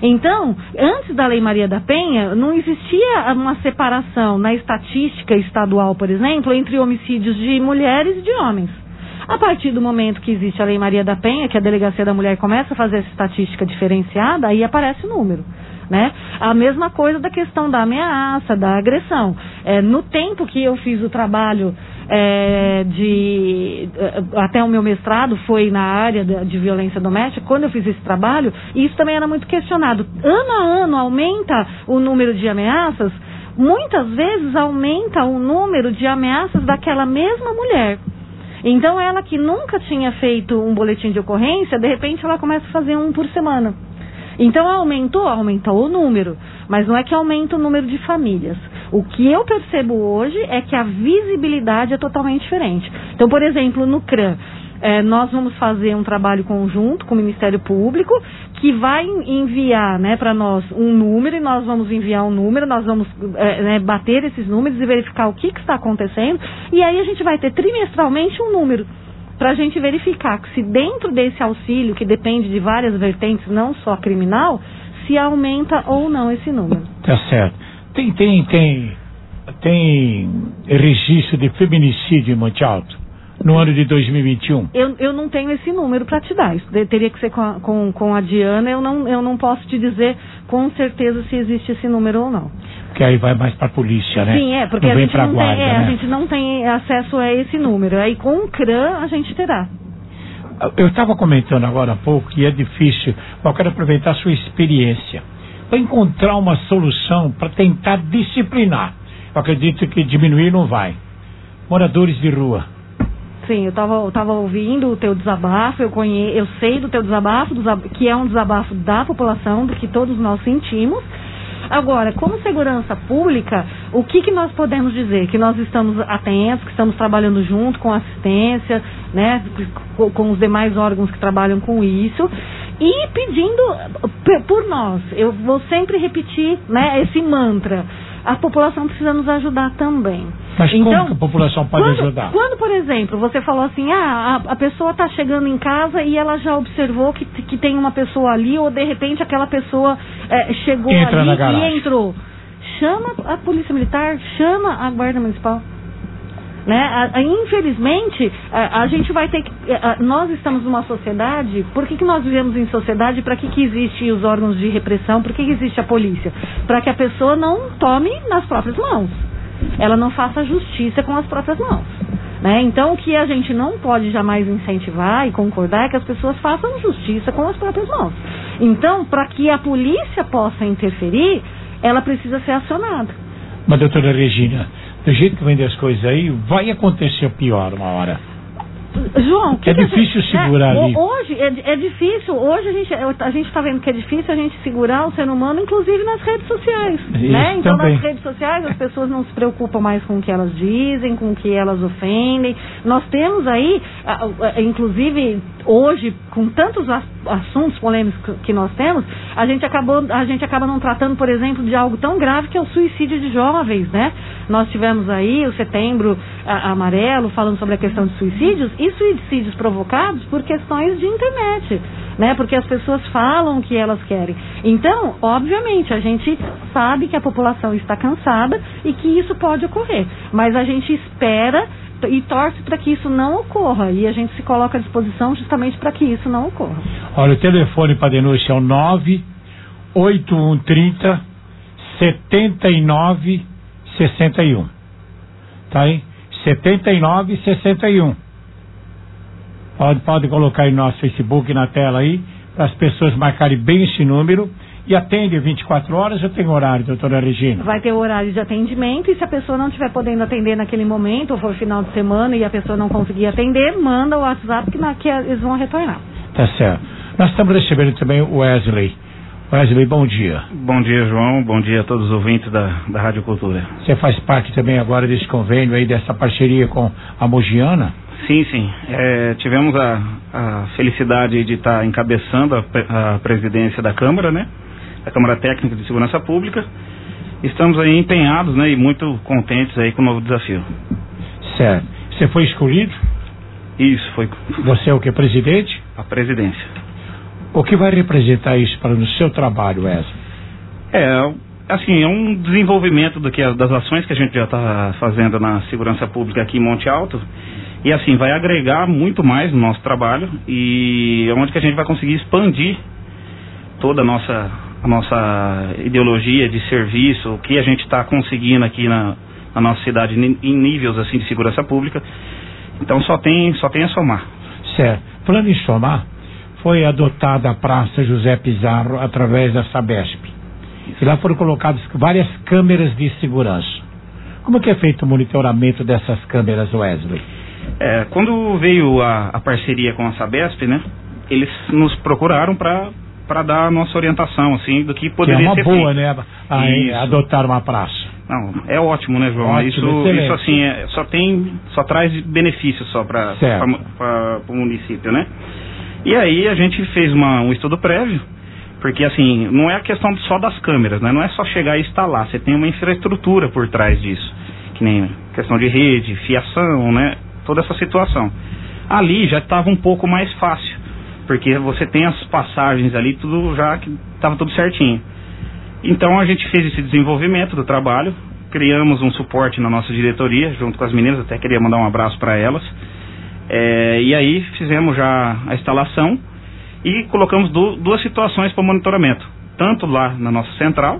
Speaker 11: Então, antes da Lei Maria da Penha, não existia uma separação na estatística estadual, por exemplo, entre homicídios de mulheres e de homens. A partir do momento que existe a Lei Maria da Penha, que a Delegacia da Mulher começa a fazer essa estatística diferenciada, aí aparece o número, né? A mesma coisa da questão da ameaça, da agressão. É, no tempo que eu fiz o trabalho é, de... até o meu mestrado foi na área de, de violência doméstica, quando eu fiz esse trabalho, isso também era muito questionado. Ano a ano aumenta o número de ameaças, muitas vezes aumenta o número de ameaças daquela mesma mulher. Então, ela que nunca tinha feito um boletim de ocorrência, de repente ela começa a fazer um por semana. Então, aumentou, aumentou o número, mas não é que aumenta o número de famílias. O que eu percebo hoje é que a visibilidade é totalmente diferente. Então, por exemplo, no CRAM, é, nós vamos fazer um trabalho conjunto com o Ministério Público, que vai enviar, né, para nós um número, e nós vamos enviar um número, nós vamos é, né, bater esses números e verificar o que, que está acontecendo, e aí a gente vai ter trimestralmente um número, para a gente verificar que se dentro desse auxílio, que depende de várias vertentes, não só criminal, se aumenta ou não esse número.
Speaker 3: Tá certo. Tem, tem, tem, tem registro de feminicídio em Monte Alto no ano de dois mil e vinte e um?
Speaker 11: Eu, eu não tenho esse número para te dar. Isso teria que ser com a, com, com a Diana. Eu não, eu não posso te dizer com certeza se existe esse número ou não.
Speaker 3: Porque aí vai mais para a polícia, né?
Speaker 11: Sim, é, porque
Speaker 3: não
Speaker 11: a,
Speaker 3: vem
Speaker 11: gente
Speaker 3: pra
Speaker 11: não
Speaker 3: guarda,
Speaker 11: tem, é,
Speaker 3: né?
Speaker 11: a gente não tem acesso a esse número. Aí com o CRAM a gente terá.
Speaker 3: Eu estava comentando agora há pouco que é difícil, mas eu quero aproveitar a sua experiência para encontrar uma solução para tentar disciplinar. Eu acredito que diminuir não vai. Moradores de rua.
Speaker 11: Sim, eu estava eu tava ouvindo o teu desabafo, eu, conhe... eu sei do teu desabafo, desab... que é um desabafo da população, do que todos nós sentimos. Agora, como segurança pública, o que, que nós podemos dizer? Que nós estamos atentos, que estamos trabalhando junto com assistência, né, com, com os demais órgãos que trabalham com isso, e pedindo por nós. Eu vou sempre repetir, né, esse mantra. A população precisa nos ajudar também.
Speaker 3: Mas
Speaker 11: então,
Speaker 3: como que a população pode
Speaker 11: quando,
Speaker 3: ajudar? Quando,
Speaker 11: por exemplo, você falou assim, ah, a, a pessoa está chegando em casa e ela já observou que, que tem uma pessoa ali, ou de repente aquela pessoa é, chegou
Speaker 3: Entra
Speaker 11: ali e entrou. Chama a polícia militar, chama a guarda municipal. Né? A, a, infelizmente, a, a gente vai ter que... A, nós estamos numa sociedade... Por que, que nós vivemos em sociedade? Para que, que existem os órgãos de repressão? Por que, que existe a polícia? Para que a pessoa não tome nas próprias mãos. Ela não faça justiça com as próprias mãos. Né? Então, o que a gente não pode jamais incentivar e concordar é que as pessoas façam justiça com as próprias mãos. Então, para que a polícia possa interferir, ela precisa ser acionada.
Speaker 3: Mas, doutora Regina, do jeito que vem as coisas aí, vai acontecer o pior uma hora.
Speaker 11: João, que
Speaker 3: é
Speaker 11: que
Speaker 3: difícil
Speaker 11: gente,
Speaker 3: segurar
Speaker 11: é,
Speaker 3: ali.
Speaker 11: Hoje é, é difícil, hoje a gente a gente está vendo que é difícil a gente segurar o ser humano, inclusive nas redes sociais,
Speaker 3: Isso,
Speaker 11: né? Então
Speaker 3: também.
Speaker 11: nas redes sociais as pessoas não se preocupam mais com o que elas dizem, com o que elas ofendem. Nós temos aí, inclusive hoje, com tantos assuntos polêmicos que nós temos, a gente acabou, a gente acaba não tratando, por exemplo, de algo tão grave que é o suicídio de jovens, né? Nós tivemos aí o Setembro Amarelo falando sobre a questão de suicídios e suicídios provocados por questões de internet, né? Porque as pessoas falam o que elas querem. Então, obviamente, a gente sabe que a população está cansada e que isso pode ocorrer, mas a gente espera e torce para que isso não ocorra, e a gente se coloca à disposição justamente para que isso não ocorra.
Speaker 3: Olha, o telefone para denúncia é o nove oito um três zero sete nove seis um. Tá aí? sete nove seis um. Pode, pode colocar aí no nosso Facebook na tela aí, para as pessoas marcarem bem esse número. E atende vinte e quatro horas ou tem horário, doutora Regina?
Speaker 11: Vai ter horário de atendimento, e se a pessoa não estiver podendo atender naquele momento, ou for final de semana e a pessoa não conseguir atender, manda o WhatsApp que, na, que eles vão retornar.
Speaker 3: Tá certo. Nós estamos recebendo também o Wesley. Wesley, bom dia.
Speaker 12: Bom dia, João. Bom dia a todos os ouvintes da, da Rádio Cultura.
Speaker 3: Você faz parte também agora desse convênio aí, dessa parceria com a Mogiana?
Speaker 12: Sim, sim. É, tivemos a, a felicidade de estar encabeçando a, a presidência da Câmara, né? Da Câmara Técnica de Segurança Pública. Estamos aí empenhados, né? E muito contentes aí com o novo desafio.
Speaker 3: Certo. Você foi escolhido?
Speaker 12: Isso, foi.
Speaker 3: Você é o que, presidente?
Speaker 12: A presidência.
Speaker 3: O que vai representar isso para o seu trabalho, Wesley?
Speaker 12: É, assim, é um desenvolvimento do que, das ações que a gente já está fazendo na segurança pública aqui em Monte Alto. E assim, vai agregar muito mais no nosso trabalho e é onde que a gente vai conseguir expandir toda a nossa, a nossa ideologia de serviço, o que a gente está conseguindo aqui na, na nossa cidade em níveis assim de segurança pública. Então só tem, só tem a somar.
Speaker 3: Certo. Falando em somar, foi adotada a Praça José Pizarro através da Sabesp. E lá foram colocadas várias câmeras de segurança. Como que é feito o monitoramento dessas câmeras, Wesley?
Speaker 12: É, quando veio a, a parceria com a Sabesp, né, eles nos procuraram para para dar a nossa orientação, assim, do que poderia ser
Speaker 3: feito. É uma boa,
Speaker 12: feito.
Speaker 3: né, a, a adotar uma praça.
Speaker 12: Não, é ótimo, né, João?
Speaker 3: Ótimo,
Speaker 12: isso, isso assim, é, só tem, só traz benefícios só para o município, né? E aí a gente fez uma, um estudo prévio, porque assim, não é a questão só das câmeras, né? Não é só chegar e instalar, você tem uma infraestrutura por trás disso, que nem questão de rede, fiação, né? Toda essa situação. Ali já estava um pouco mais fácil, porque você tem as passagens ali, tudo já que estava tudo certinho. Então a gente fez esse desenvolvimento do trabalho, criamos um suporte na nossa diretoria, junto com as meninas, até queria mandar um abraço para elas. É, e aí fizemos já a instalação e colocamos du duas situações para monitoramento, tanto lá na nossa central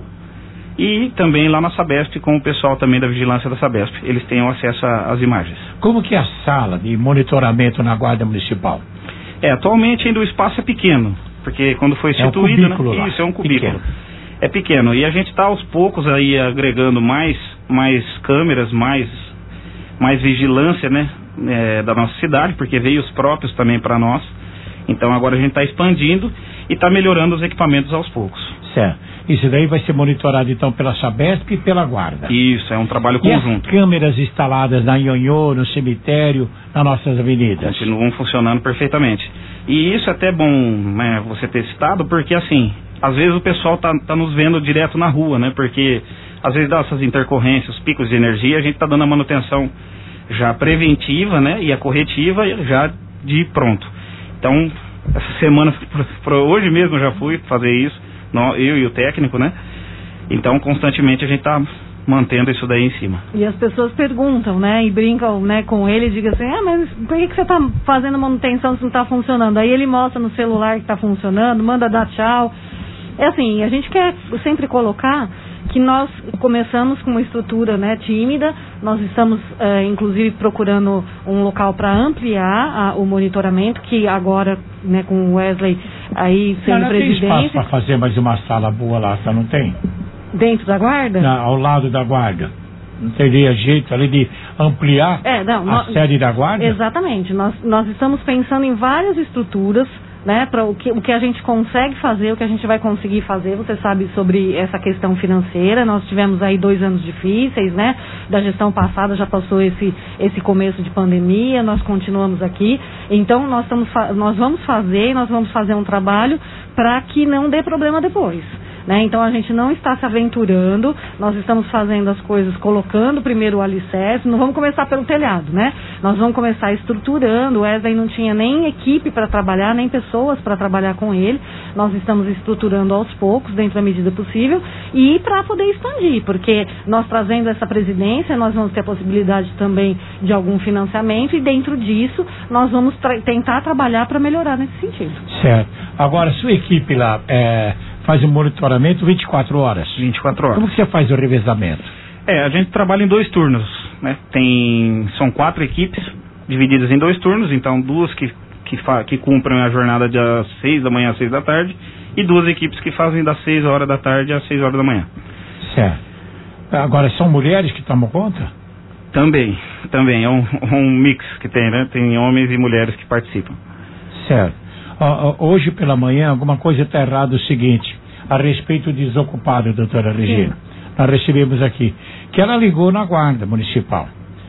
Speaker 12: e também lá na Sabesp, com o pessoal também da vigilância da Sabesp. Eles têm acesso às imagens.
Speaker 3: Como que é a sala de monitoramento na Guarda Municipal?
Speaker 12: É, atualmente ainda o espaço é pequeno, porque quando foi instituído,
Speaker 3: é um cubículo,
Speaker 12: né? Isso, é um cubículo.
Speaker 3: Pequeno.
Speaker 12: É pequeno, e a gente está aos poucos aí agregando mais, mais câmeras, mais, mais vigilância, né, é, da nossa cidade, porque veio os próprios também para nós. Então agora a gente está expandindo e está melhorando os equipamentos aos poucos.
Speaker 3: Certo. Isso daí vai ser monitorado então pela Sabesp e pela Guarda.
Speaker 12: Isso, é um trabalho
Speaker 3: e
Speaker 12: conjunto.
Speaker 3: As câmeras instaladas na Nhonhô, no cemitério, nas nossas avenidas?
Speaker 12: Continuam funcionando perfeitamente. E isso é até bom, né, você ter citado, porque assim, às vezes o pessoal tá, tá nos vendo direto na rua, né? Porque às vezes dá essas intercorrências, os picos de energia, a gente tá dando a manutenção já preventiva, né? E a corretiva já de pronto. Então, essa semana, pra hoje mesmo eu já fui fazer isso, eu e o técnico, né? Então, constantemente a gente tá mantendo isso daí em cima.
Speaker 11: E as pessoas perguntam, né, e brincam, né, com ele, e digam assim, ah, mas por que, que você tá fazendo manutenção se não tá funcionando? Aí ele mostra no celular que tá funcionando, manda dar tchau. É assim, a gente quer sempre colocar que nós começamos com uma estrutura, né, tímida, nós estamos é, inclusive procurando um local para ampliar a, o monitoramento, que agora, né, com o Wesley aí sendo
Speaker 3: não, não
Speaker 11: presidente...
Speaker 3: Tem espaço para fazer mais uma sala boa lá, tá, não tem?
Speaker 11: Dentro da Guarda?
Speaker 3: Não, ao lado da Guarda. Não teria jeito ali de ampliar
Speaker 11: é, não,
Speaker 3: a
Speaker 11: nós,
Speaker 3: sede da Guarda?
Speaker 11: Exatamente, nós, nós estamos pensando em várias estruturas, né, para o que, o que a gente consegue fazer, o que a gente vai conseguir fazer. Você sabe sobre essa questão financeira, nós tivemos aí dois anos difíceis, né, da gestão passada já passou esse, esse começo de pandemia, nós continuamos aqui, então nós, estamos, nós vamos fazer, nós vamos fazer um trabalho para que não dê problema depois. Né? Então a gente não está se aventurando, nós estamos fazendo as coisas, colocando primeiro o alicerce, não vamos começar pelo telhado, né? Nós vamos começar estruturando. O Wesley não tinha nem equipe para trabalhar, nem pessoas para trabalhar com ele, nós estamos estruturando aos poucos, dentro da medida possível, e para poder expandir, porque nós trazendo essa presidência, nós vamos ter a possibilidade também de algum financiamento, e dentro disso nós vamos tra- tentar trabalhar para melhorar nesse sentido.
Speaker 3: Certo. Agora, sua equipe lá é... faz o monitoramento vinte e quatro horas.
Speaker 12: vinte e quatro horas.
Speaker 3: Como que você faz o revezamento?
Speaker 12: É, a gente trabalha em dois turnos, né? Tem, são quatro equipes divididas em dois turnos, então duas que, que, fa, que cumprem a jornada das seis da manhã às seis da tarde e duas equipes que fazem das seis horas da tarde às seis horas da manhã.
Speaker 3: Certo. Agora, são mulheres que tomam conta?
Speaker 12: Também, também, é um, um mix que tem, né? Tem homens e mulheres que participam.
Speaker 3: Certo. Hoje pela manhã, alguma coisa está errada, o seguinte, a respeito do desocupado, doutora Regina. Sim. Nós recebemos aqui, que ela ligou na Guarda Municipal.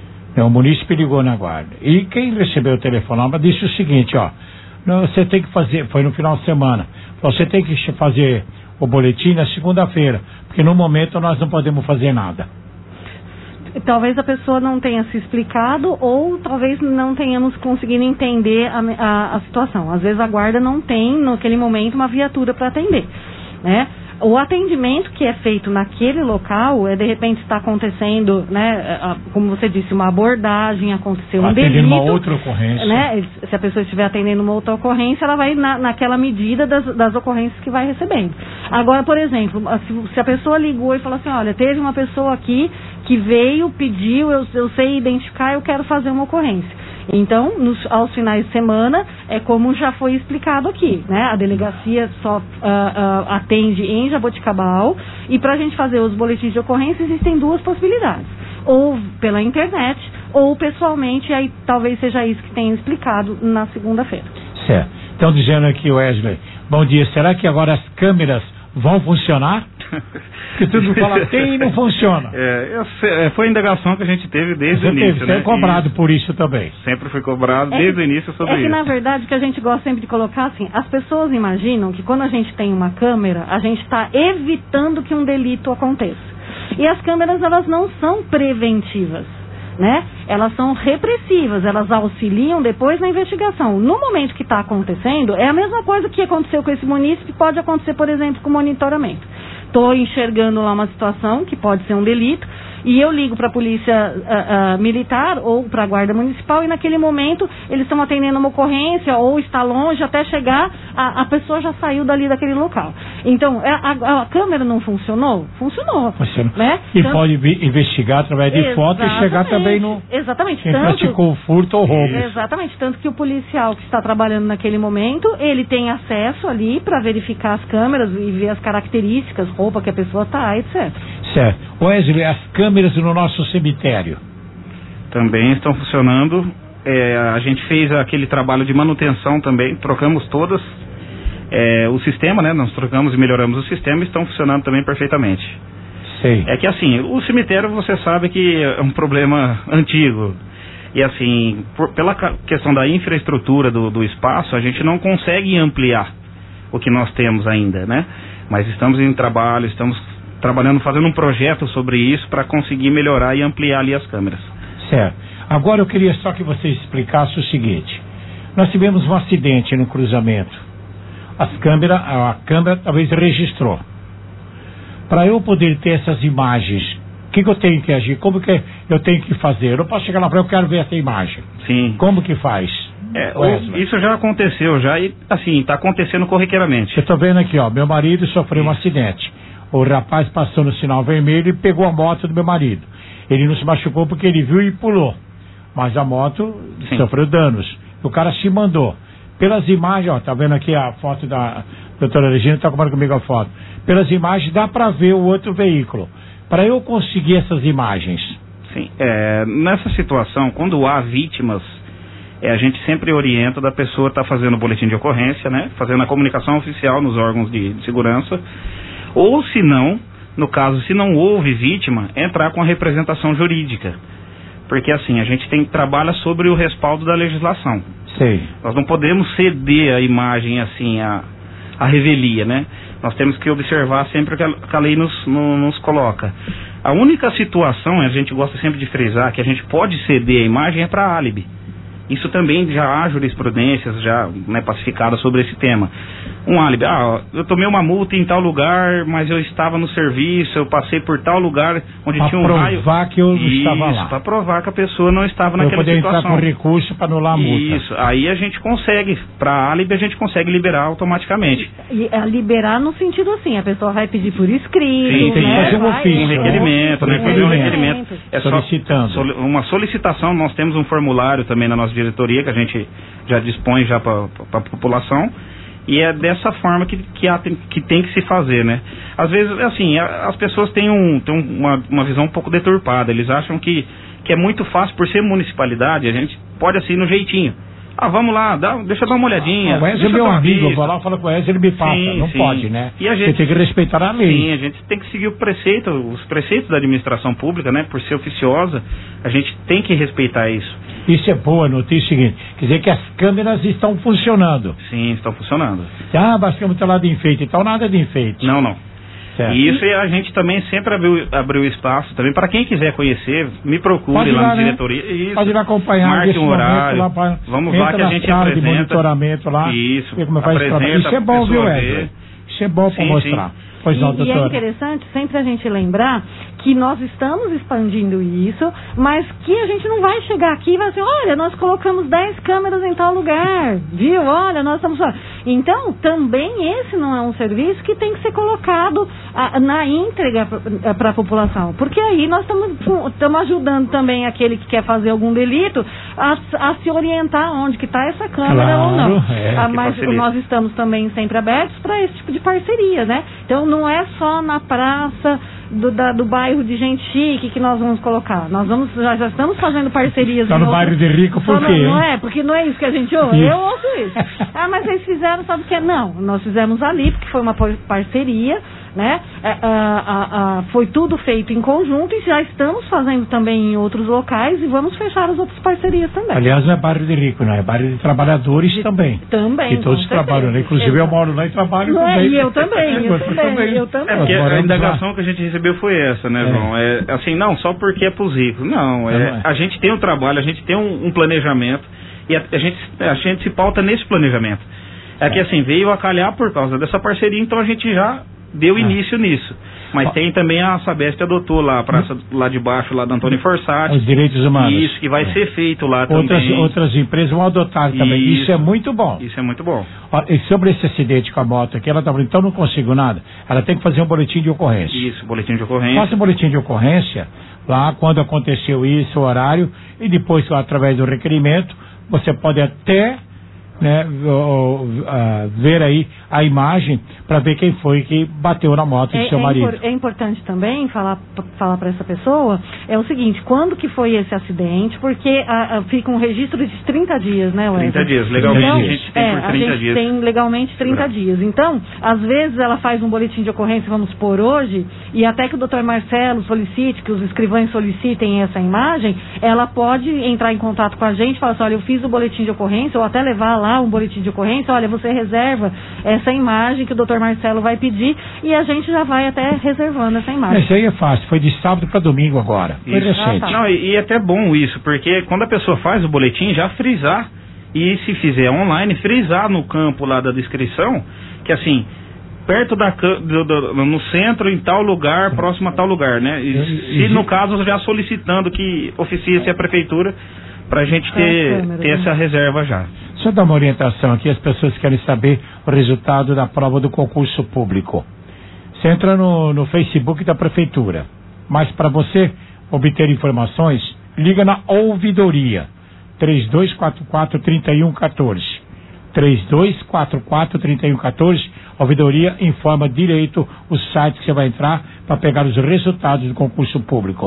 Speaker 3: O munícipe ligou na Guarda. E quem recebeu o telefonema disse o seguinte, ó, você tem que fazer, foi no final de semana, você tem que fazer o boletim na segunda-feira, porque no momento nós não podemos fazer nada.
Speaker 11: talvez a pessoa não tenha se explicado ou talvez não tenhamos conseguido entender a, a, a situação. Às vezes a guarda não tem, naquele momento, uma viatura para atender, né? O atendimento que é feito naquele local é, de repente, está acontecendo, né, como você disse, uma abordagem, aconteceu um delito.
Speaker 3: Atendendo uma outra ocorrência.
Speaker 11: Né, se a pessoa estiver atendendo uma outra ocorrência, ela vai na, naquela medida das, das ocorrências que vai recebendo. Agora, por exemplo, se, se a pessoa ligou e falou assim, olha, teve uma pessoa aqui que veio, pediu, eu, eu sei identificar, eu quero fazer uma ocorrência. Então, nos, aos finais de semana, é como já foi explicado aqui, né? A delegacia só uh, uh, atende em Jaboticabal e para a gente fazer os boletins de ocorrência existem duas possibilidades. Ou pela internet, ou pessoalmente, aí talvez seja isso que tenha explicado na segunda-feira.
Speaker 3: Certo. Estão dizendo aqui, Wesley, bom dia, será que agora as câmeras vão funcionar? Porque tudo fala tem e não funciona.
Speaker 12: É, eu, foi a indagação que a gente teve desde
Speaker 3: Você
Speaker 12: o início.
Speaker 3: Você
Speaker 12: né?
Speaker 3: é cobrado
Speaker 12: e
Speaker 3: por isso também.
Speaker 12: Sempre foi cobrado
Speaker 11: é
Speaker 12: desde
Speaker 11: que,
Speaker 12: o início sobre
Speaker 11: isso. É que,
Speaker 12: isso.
Speaker 11: na verdade, que a gente gosta sempre de colocar assim, as pessoas imaginam que quando a gente tem uma câmera, a gente está evitando que um delito aconteça. E as câmeras, elas não são preventivas, né? Elas são repressivas, elas auxiliam depois na investigação. No momento que está acontecendo, é a mesma coisa que aconteceu com esse munícipe, pode acontecer, por exemplo, com o monitoramento. Estou enxergando lá uma situação que pode ser um delito e eu ligo para a polícia uh, uh, militar ou para a guarda municipal e naquele momento eles estão atendendo uma ocorrência ou está longe até chegar, a, a pessoa já saiu dali daquele local. Então, a, a, a câmera não funcionou? Funcionou.
Speaker 3: Funcionou.
Speaker 11: Né?
Speaker 3: E
Speaker 11: Tanto...
Speaker 3: pode investigar através de
Speaker 11: Exatamente.
Speaker 3: foto e chegar também no...
Speaker 11: Exatamente.
Speaker 3: Quem
Speaker 11: tanto...
Speaker 3: praticou o furto ou roubo.
Speaker 11: Exatamente. Tanto que o policial que está trabalhando naquele momento, ele tem acesso ali para verificar as câmeras e ver as características, roupa que a pessoa está, etcétera.
Speaker 3: Certo. Wesley, as câmeras no nosso cemitério?
Speaker 12: Também estão funcionando. É, a gente fez aquele trabalho de manutenção também, trocamos todas. É, o sistema, né? Nós trocamos e melhoramos o sistema e estão funcionando também perfeitamente.
Speaker 3: Sei.
Speaker 12: É que assim, o cemitério você sabe que é um problema antigo. E assim, por, pela questão da infraestrutura do, do espaço, a gente não consegue ampliar o que nós temos ainda, né? Mas estamos em trabalho, estamos trabalhando, fazendo um projeto sobre isso para conseguir melhorar e ampliar ali as câmeras.
Speaker 3: Certo. Agora eu queria só que você explicasse o seguinte. Nós tivemos um acidente no cruzamento. As câmeras, a câmera talvez registrou. Para eu poder ter essas imagens, o que, que eu tenho que agir? Como que eu tenho que fazer? Eu não posso chegar lá para eu quero ver essa imagem.
Speaker 12: Sim.
Speaker 3: Como que faz?
Speaker 12: É, o, isso já aconteceu, já, e assim, está acontecendo corriqueiramente.
Speaker 3: Eu estou vendo aqui, ó, meu marido sofreu um acidente. O rapaz passou no sinal vermelho e pegou a moto do meu marido. Ele não se machucou porque ele viu e pulou. Mas a moto Sim. sofreu danos. O cara se mandou. Pelas imagens, ó, tá vendo aqui a foto da doutora Regina, tá comendo comigo a foto. Pelas imagens dá para ver o outro veículo. Para eu conseguir essas imagens.
Speaker 12: Sim, é, nessa situação, quando há vítimas, é, a gente sempre orienta da pessoa estar tá fazendo o boletim de ocorrência, né? Fazendo a comunicação oficial nos órgãos de, de segurança. Ou se não, no caso, se não houve vítima, entrar com a representação jurídica. Porque assim, a gente tem trabalha sobre o respaldo da legislação.
Speaker 3: Sei.
Speaker 12: Nós não podemos ceder a imagem assim, a, a revelia, né? Nós temos que observar sempre o que a, que a lei nos, no, nos coloca. A única situação, a gente gosta sempre de frisar, que a gente pode ceder a imagem é para álibi. Isso também já há jurisprudências já, né, pacificadas sobre esse tema. Um álibi, ah, eu tomei uma multa em tal lugar, mas eu estava no serviço, eu passei por tal lugar onde
Speaker 3: pra
Speaker 12: tinha um raio.
Speaker 3: Para provar que eu não
Speaker 12: Isso,
Speaker 3: estava lá.
Speaker 12: Para provar que a pessoa não estava
Speaker 3: eu
Speaker 12: naquela
Speaker 3: poder
Speaker 12: situação.
Speaker 3: entrar com recurso para anular a multa.
Speaker 12: Isso, aí a gente consegue, para álibi a gente consegue liberar automaticamente.
Speaker 11: E, é, liberar no sentido assim, a pessoa vai pedir por escrito,
Speaker 12: Sim, tem
Speaker 11: né?
Speaker 12: que fazer um
Speaker 11: Vai,
Speaker 12: ofício, um requerimento, né? Fazer um requerimento. É
Speaker 3: solicitando.
Speaker 12: Só, uma solicitação, nós temos um formulário também na nossa diretoria, que a gente já dispõe já para a população, e é dessa forma que, que, há, que tem que se fazer, né? Às vezes, assim, as pessoas têm, um, têm uma, uma visão um pouco deturpada, eles acham que, que é muito fácil, por ser municipalidade, a gente pode assim no jeitinho. Ah, vamos lá, dá, deixa eu dar uma olhadinha.
Speaker 3: Ah, o Wesley é meu amigo, eu vou lá e falo com o Wesley, ele me passa.
Speaker 12: Sim,
Speaker 3: não
Speaker 12: sim.
Speaker 3: pode, né?
Speaker 12: E a gente,
Speaker 3: Você tem que respeitar a lei.
Speaker 12: Sim, a gente tem que seguir o preceito, os preceitos da administração pública, né? Por ser oficiosa, a gente tem que respeitar isso.
Speaker 3: Isso é boa notícia, seguinte, quer dizer que as câmeras estão funcionando.
Speaker 12: Sim, estão funcionando.
Speaker 3: Ah, mas temos lá de enfeite, então nada de enfeite.
Speaker 12: Não, não. Certo. E isso a gente também sempre abriu, abriu espaço também para quem quiser conhecer, me procure
Speaker 3: Pode
Speaker 12: lá,
Speaker 3: lá
Speaker 12: na
Speaker 3: né?
Speaker 12: diretoria. Isso.
Speaker 3: Pode ir acompanhar
Speaker 12: marque um horário.
Speaker 3: Lá pra,
Speaker 12: vamos lá que a gente apresenta.
Speaker 3: De monitoramento lá.
Speaker 12: Isso.
Speaker 3: Como faz isso é bom, viu, Edson? Isso é bom para mostrar.
Speaker 11: Sim.
Speaker 3: Pois não,
Speaker 11: e,
Speaker 3: doutora.
Speaker 11: e é interessante sempre a gente lembrar que nós estamos expandindo isso, mas que a gente não vai chegar aqui e vai assim, olha, nós colocamos dez câmeras em tal lugar, viu? Olha, nós estamos... Então, também esse não é um serviço que tem que ser colocado a, na íntegra para a população, porque aí nós estamos ajudando também aquele que quer fazer algum delito a, a se orientar onde que está essa câmera
Speaker 3: claro,
Speaker 11: ou não.
Speaker 3: É,
Speaker 11: ah, mas nós estamos também sempre abertos para esse tipo de parceria, né? Então, não é só na praça do, da, do bairro de gente chique que nós vamos colocar. Nós vamos, já, já estamos fazendo parcerias.
Speaker 3: Está no outro... bairro de rico por quê?
Speaker 11: Não, não é, porque não é isso que a gente ouve. Eu ouço isso. Ah, mas vocês fizeram, sabe o que é? Não, nós fizemos ali, porque foi uma parceria, né? É, a, a, a, foi tudo feito em conjunto e já estamos fazendo também em outros locais e vamos fechar as outras parcerias também.
Speaker 3: Aliás, não é bairro de rico, não é bairro de trabalhadores de, também.
Speaker 11: Também.
Speaker 3: E todos trabalham, né? Inclusive Exato. eu moro lá e trabalho
Speaker 11: não
Speaker 3: também.
Speaker 11: É, e eu também, eu também, também. Eu também.
Speaker 12: É porque a indagação lá. que a gente recebeu foi essa, né, João? É. é assim, não, só porque é pros ricos. Não, é, não é. a gente tem um trabalho, a gente tem um, um planejamento e a, a, gente, a gente se pauta nesse planejamento. É que assim, veio a calhar por causa dessa parceria, então a gente já deu início ah. nisso. Mas ah. tem também a Sabesp adotou lá, a praça lá de baixo, lá da Antônio Forçati.
Speaker 3: Os direitos humanos.
Speaker 12: Isso, que vai é. ser feito lá
Speaker 3: outras,
Speaker 12: também.
Speaker 3: Outras empresas vão adotar também. Isso, isso é muito bom.
Speaker 12: Isso é muito bom.
Speaker 3: E sobre esse acidente com a moto aqui, ela está falando, então não consigo nada. Ela tem que fazer um boletim de ocorrência.
Speaker 12: Isso, boletim de ocorrência.
Speaker 3: Faça um boletim de ocorrência lá, quando aconteceu isso, o horário, e depois, através do requerimento, você pode até... Né, o, o, uh, ver aí a imagem para ver quem foi que bateu na moto
Speaker 11: é,
Speaker 3: do seu
Speaker 11: é
Speaker 3: marido.
Speaker 11: Impor, é importante também falar falar para essa pessoa é o seguinte, quando que foi esse acidente, porque a, a, fica um registro de trinta dias, né, Wesley?
Speaker 12: trinta dias, legalmente
Speaker 11: então,
Speaker 12: a gente tem
Speaker 11: é,
Speaker 12: por trinta
Speaker 11: a gente
Speaker 12: dias.
Speaker 11: tem legalmente trinta dias. Então, às vezes ela faz um boletim de ocorrência, vamos supor, hoje, e até que o doutor Marcelo solicite, que os escrivães solicitem essa imagem, ela pode entrar em contato com a gente e falar assim, olha, eu fiz o boletim de ocorrência, ou até levar lá um boletim de ocorrência, olha, você reserva essa imagem que o doutor Marcelo vai pedir e a gente já vai até reservando essa imagem.
Speaker 3: Isso aí é fácil, foi de sábado para domingo agora. Foi recente.
Speaker 12: Ah, tá. Não, e, e é até bom isso, porque quando a pessoa faz o boletim, já frisar, e se fizer online, frisar no campo lá da descrição, que assim, perto da do, do, no centro, em tal lugar, próximo a tal lugar, né? E, se no caso já solicitando que oficie-se a prefeitura para a gente ter, câmera, ter né? essa reserva já.
Speaker 3: Deixa eu dar uma orientação aqui, as pessoas querem saber o resultado da prova do concurso público. Você entra no, no Facebook da prefeitura, mas para você obter informações, liga na ouvidoria, três dois quatro quatro, três um um quatro. três dois quatro quatro, três um um quatro, a ouvidoria informa direito o site que você vai entrar para pegar os resultados do concurso público.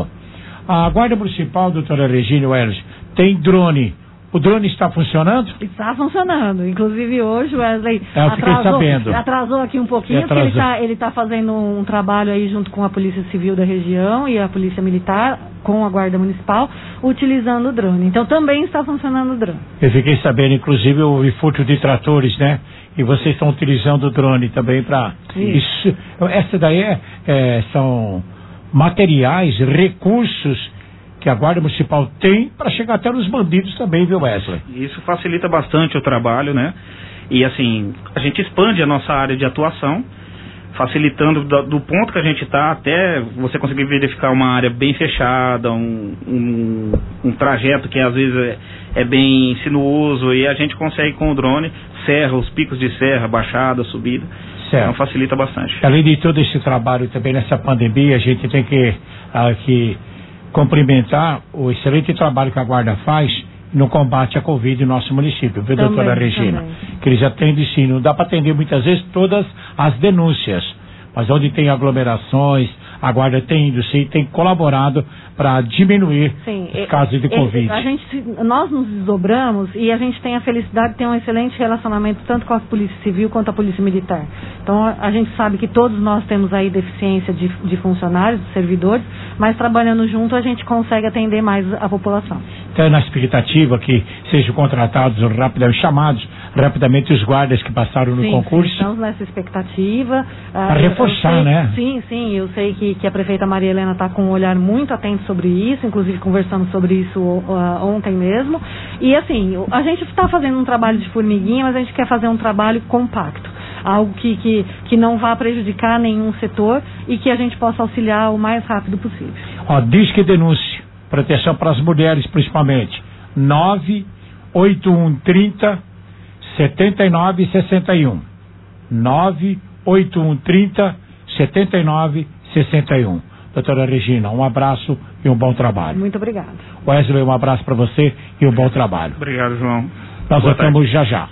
Speaker 3: A Guarda Municipal, doutora Regina Weles, tem drone. O drone está funcionando?
Speaker 11: Está funcionando. Inclusive hoje o Wesley
Speaker 3: é, eu fiquei
Speaker 11: atrasou,
Speaker 3: sabendo.
Speaker 11: atrasou aqui um pouquinho, porque ele está ele tá fazendo um trabalho aí junto com a Polícia Civil da região e a Polícia Militar, com a Guarda Municipal, utilizando o drone. Então também está funcionando o drone.
Speaker 3: Eu fiquei sabendo, inclusive, houve furto de tratores, né? E vocês estão utilizando o drone também para... Isso. Essa daí é, é, são materiais, recursos que a Guarda Municipal tem para chegar até nos bandidos também, viu, Wesley?
Speaker 12: Isso facilita bastante o trabalho, né? E assim, a gente expande a nossa área de atuação, facilitando do, do ponto que a gente está até você conseguir verificar uma área bem fechada, um, um, um trajeto que às vezes é, é bem sinuoso, e a gente consegue com o drone, serra, os picos de serra, baixada, subida.
Speaker 3: Certo.
Speaker 12: Então facilita bastante.
Speaker 3: Além de todo esse trabalho também nessa pandemia, a gente tem que... aqui cumprimentar o excelente trabalho que a Guarda faz no combate à Covid no nosso município, viu, também, doutora Regina? Também. Que eles atendem sim, não dá para atender muitas vezes todas as denúncias, mas onde tem aglomerações, a Guarda tem ido sim, tem colaborado para diminuir sim, os casos de Covid.
Speaker 11: A gente, nós nos desdobramos e a gente tem a felicidade de ter um excelente relacionamento tanto com a Polícia Civil quanto a Polícia Militar. Então a gente sabe que todos nós temos aí deficiência de, de funcionários, de servidores, mas trabalhando junto a gente consegue atender mais a população.
Speaker 3: até na expectativa que sejam contratados rapidamente, chamados rapidamente os guardas que passaram no
Speaker 11: sim,
Speaker 3: concurso.
Speaker 11: Sim, estamos nessa expectativa.
Speaker 3: Para uh, reforçar,
Speaker 11: sei,
Speaker 3: né?
Speaker 11: Sim, sim, eu sei que, que a prefeita Maria Helena está com um olhar muito atento sobre isso, inclusive conversamos sobre isso uh, ontem mesmo. E assim, a gente está fazendo um trabalho de formiguinha, mas a gente quer fazer um trabalho compacto. Algo que, que, que não vá prejudicar nenhum setor e que a gente possa auxiliar o mais rápido possível.
Speaker 3: Ó, diz que denúncia, proteção para as mulheres principalmente, nove oito um trinta setenta e nove sessenta e um. nove oito um trinta setenta e nove sessenta e um. Doutora Regina, um abraço e um bom trabalho.
Speaker 11: Muito obrigada.
Speaker 3: Wesley, um abraço para você e um bom trabalho.
Speaker 12: Obrigado, João.
Speaker 3: Nós voltamos já já.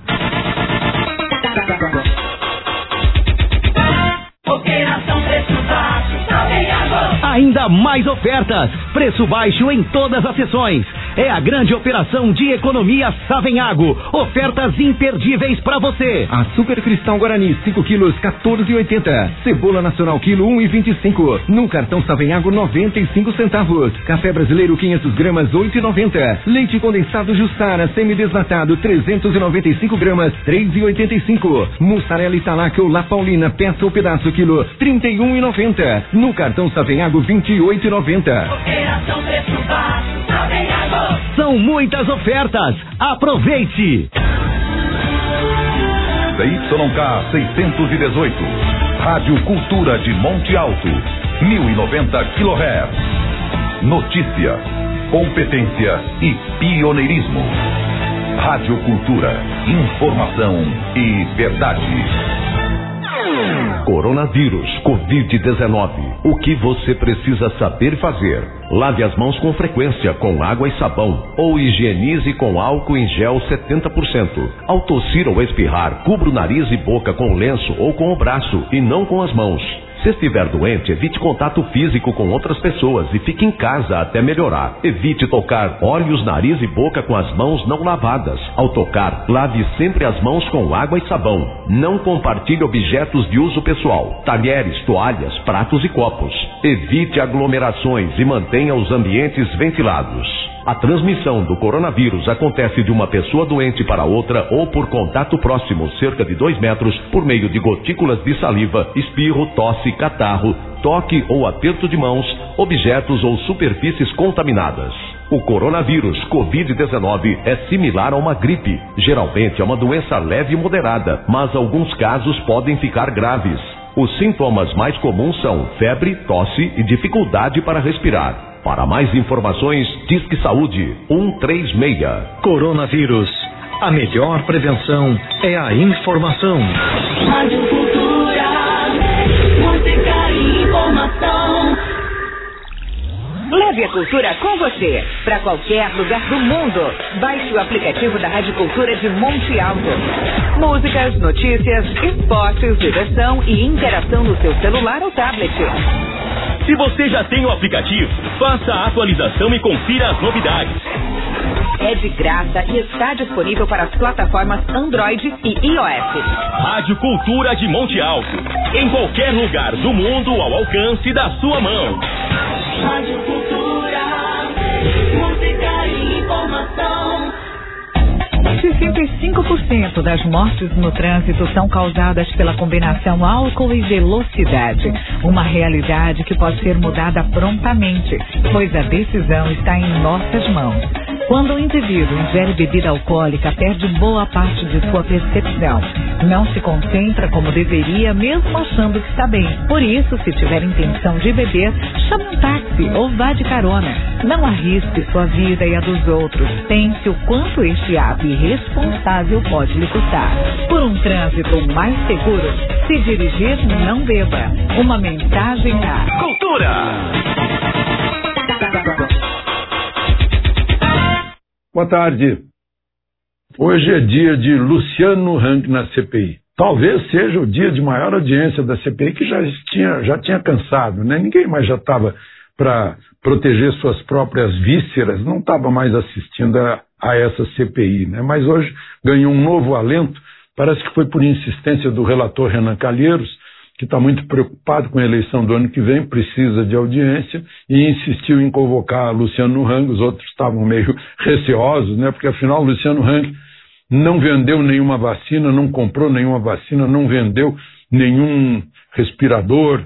Speaker 4: Operação Preço Baixo, Saveago.
Speaker 5: Ainda mais ofertas, preço baixo em todas as sessões. É a grande operação de economia Savenhago. Ofertas imperdíveis para você.
Speaker 6: Açúcar Cristal Guarani, cinco quilos, quatorze e oitenta. Cebola Nacional, quilo, um e vinte e cinco. No cartão Savenhago, noventa e cinco centavos. Café Brasileiro, quinhentas gramas, oito e noventa. Leite condensado Jussara, semi-desnatado, trezentos e noventa e cinco gramas, três e oitenta e cinco. Mussarela Italac ou La Paulina, peça ou pedaço, quilo, trinta e um e noventa. No cartão Savenhago, vinte e oito e noventa.
Speaker 4: Operação Preço Baixo, Savenhago.
Speaker 5: São muitas ofertas. Aproveite!
Speaker 1: D Y K seiscentos e dezoito. Rádio Cultura de Monte Alto. mil e noventa quilohertz. Notícia, competência e pioneirismo. Rádio Cultura. Informação e verdade. Coronavírus, covid dezenove. O que você precisa saber fazer? Lave as mãos com frequência com água e sabão ou higienize com álcool em gel setenta por cento. Ao tossir ou espirrar, cubra o nariz e boca com lenço ou com o braço e não com as mãos. Se estiver doente, evite contato físico com outras pessoas e fique em casa até melhorar. Evite tocar olhos, nariz e boca com as mãos não lavadas. Ao tocar, lave sempre as mãos com água e sabão. Não compartilhe objetos de uso pessoal, talheres, toalhas, pratos e copos. Evite aglomerações e mantenha os ambientes ventilados. A transmissão do coronavírus acontece de uma pessoa doente para outra ou por contato próximo, cerca de dois metros, por meio de gotículas de saliva, espirro, tosse, catarro, toque ou aperto de mãos, objetos ou superfícies contaminadas. O coronavírus covid dezenove é similar a uma gripe. Geralmente é uma doença leve e moderada, mas alguns casos podem ficar graves. Os sintomas mais comuns são febre, tosse e dificuldade para respirar. Para mais informações, Disque Saúde um três seis.
Speaker 13: Coronavírus. A melhor prevenção é a informação.
Speaker 4: Rádio Cultura, música e informação.
Speaker 14: Leve a cultura com você, para qualquer lugar do mundo. Baixe o aplicativo da Rádio Cultura de Monte Alto. Músicas, notícias, esportes, diversão e interação no seu celular ou tablet.
Speaker 15: Se você já tem o aplicativo, faça a atualização e confira as novidades.
Speaker 14: É de graça e está disponível para as plataformas Android e iOS.
Speaker 15: Rádio Cultura de Monte Alto. Em qualquer lugar do mundo ao alcance da sua mão.
Speaker 4: Rádio Cultura, música e informação.
Speaker 16: sessenta e cinco por cento das mortes no trânsito são causadas pela combinação álcool e velocidade. Uma realidade que pode ser mudada prontamente, pois a decisão está em nossas mãos. Quando o indivíduo ingere bebida alcoólica, perde boa parte de sua percepção. Não se concentra como deveria, mesmo achando que está bem. Por isso, se tiver intenção de beber, chame um táxi ou vá de carona. Não arrisque sua vida e a dos outros. Pense o quanto este ato irresponsável pode lhe custar. Por um trânsito mais seguro, se dirigir, não beba. Uma mensagem a
Speaker 15: Cultura.
Speaker 17: Boa tarde. Hoje é dia de Luciano Hang na C P I. Talvez seja o dia de maior audiência da C P I, que já tinha, já tinha cansado, né? Ninguém mais já estava para proteger suas próprias vísceras, não estava mais assistindo a, a essa C P I, né? Mas hoje ganhou um novo alento, parece que foi por insistência do relator Renan Calheiros, que está muito preocupado com a eleição do ano que vem, precisa de audiência, e insistiu em convocar Luciano Hang. Os outros estavam meio receosos, né? Porque afinal Luciano Hang não vendeu nenhuma vacina, não comprou nenhuma vacina, não vendeu nenhum respirador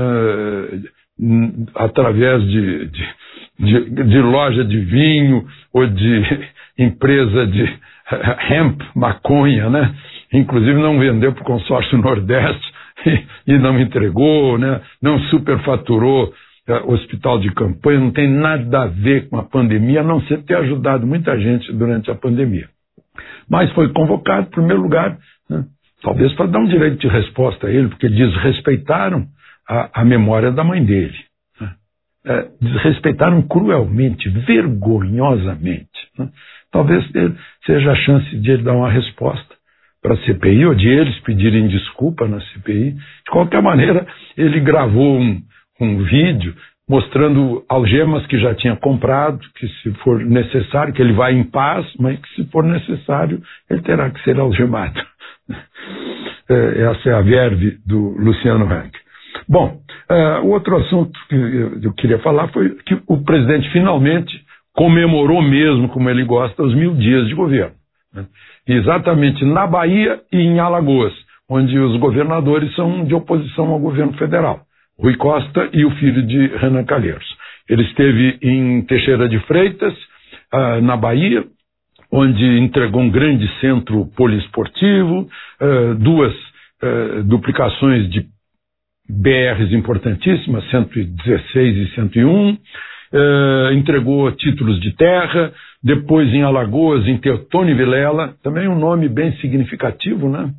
Speaker 17: uh, através de, de, de, de loja de vinho ou de empresa de hemp, maconha, né? Inclusive não vendeu para o consórcio Nordeste e, e não entregou, né? Não superfaturou uh, hospital de campanha, não tem nada a ver com a pandemia, a não ser ter ajudado muita gente durante a pandemia. Mas foi convocado, em primeiro lugar, né? Talvez para dar um direito de resposta a ele, porque desrespeitaram a, a memória da mãe dele. Né? É, desrespeitaram cruelmente, vergonhosamente. Né? Talvez seja a chance de ele dar uma resposta para a C P I, ou de eles pedirem desculpa na C P I. De qualquer maneira, ele gravou um, um vídeo mostrando algemas que já tinha comprado, que se for necessário, que ele vai em paz, mas que se for necessário, ele terá que ser algemado. Essa é a verve do Luciano Hang. Bom, uh, o outro assunto que eu queria falar foi que o presidente finalmente comemorou mesmo, como ele gosta, os mil dias de governo. Né? Exatamente na Bahia e em Alagoas, onde os governadores são de oposição ao governo federal. Rui Costa e o filho de Renan Calheiros. Ele esteve em Teixeira de Freitas, uh, na Bahia, onde entregou um grande centro poliesportivo, uh, duas uh, duplicações de B Rs importantíssimas, cento e dezesseis e cento e um, uh, entregou títulos de terra, depois em Alagoas, em Teotônio Vilela, também um nome bem significativo, né?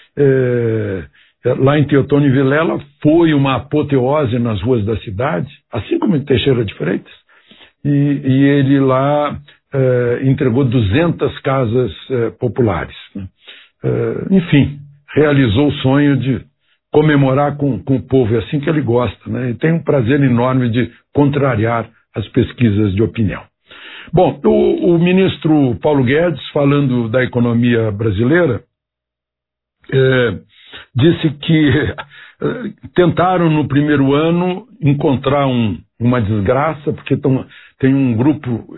Speaker 17: Uh, Lá em Teotônio Vilela foi uma apoteose nas ruas da cidade, assim como em Teixeira de Freitas, e, e ele lá eh, entregou duzentas casas eh, populares. Né? Eh, enfim, realizou o sonho de comemorar com, com o povo, é assim que ele gosta, né? E tem um prazer enorme de contrariar as pesquisas de opinião. Bom, o, o ministro Paulo Guedes, falando da economia brasileira, eh, disse que uh, tentaram no primeiro ano encontrar um, uma desgraça, porque tão, tem um grupo uh,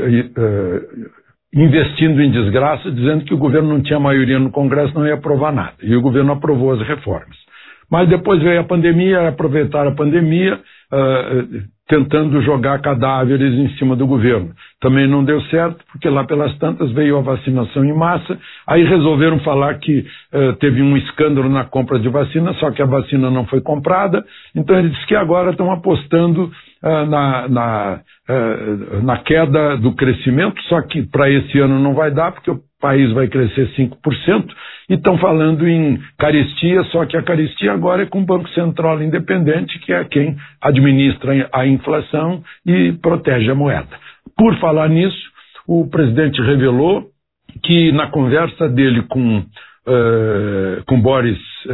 Speaker 17: uh, investindo em desgraça, dizendo que o governo não tinha maioria no Congresso, não ia aprovar nada. E o governo aprovou as reformas. Mas depois veio a pandemia, aproveitaram a pandemia, uh, tentando jogar cadáveres em cima do governo. Também não deu certo, porque lá pelas tantas veio a vacinação em massa, aí resolveram falar que uh, teve um escândalo na compra de vacina, só que a vacina não foi comprada, então ele disse que agora estão apostando uh, na, na, uh, na queda do crescimento, só que para esse ano não vai dar, porque o país vai crescer cinco por cento, e estão falando em carestia, só que a carestia agora é com o Banco Central Independente, que é quem administra a inflação e protege a moeda. Por falar nisso, o presidente revelou que na conversa dele com, uh, com Boris,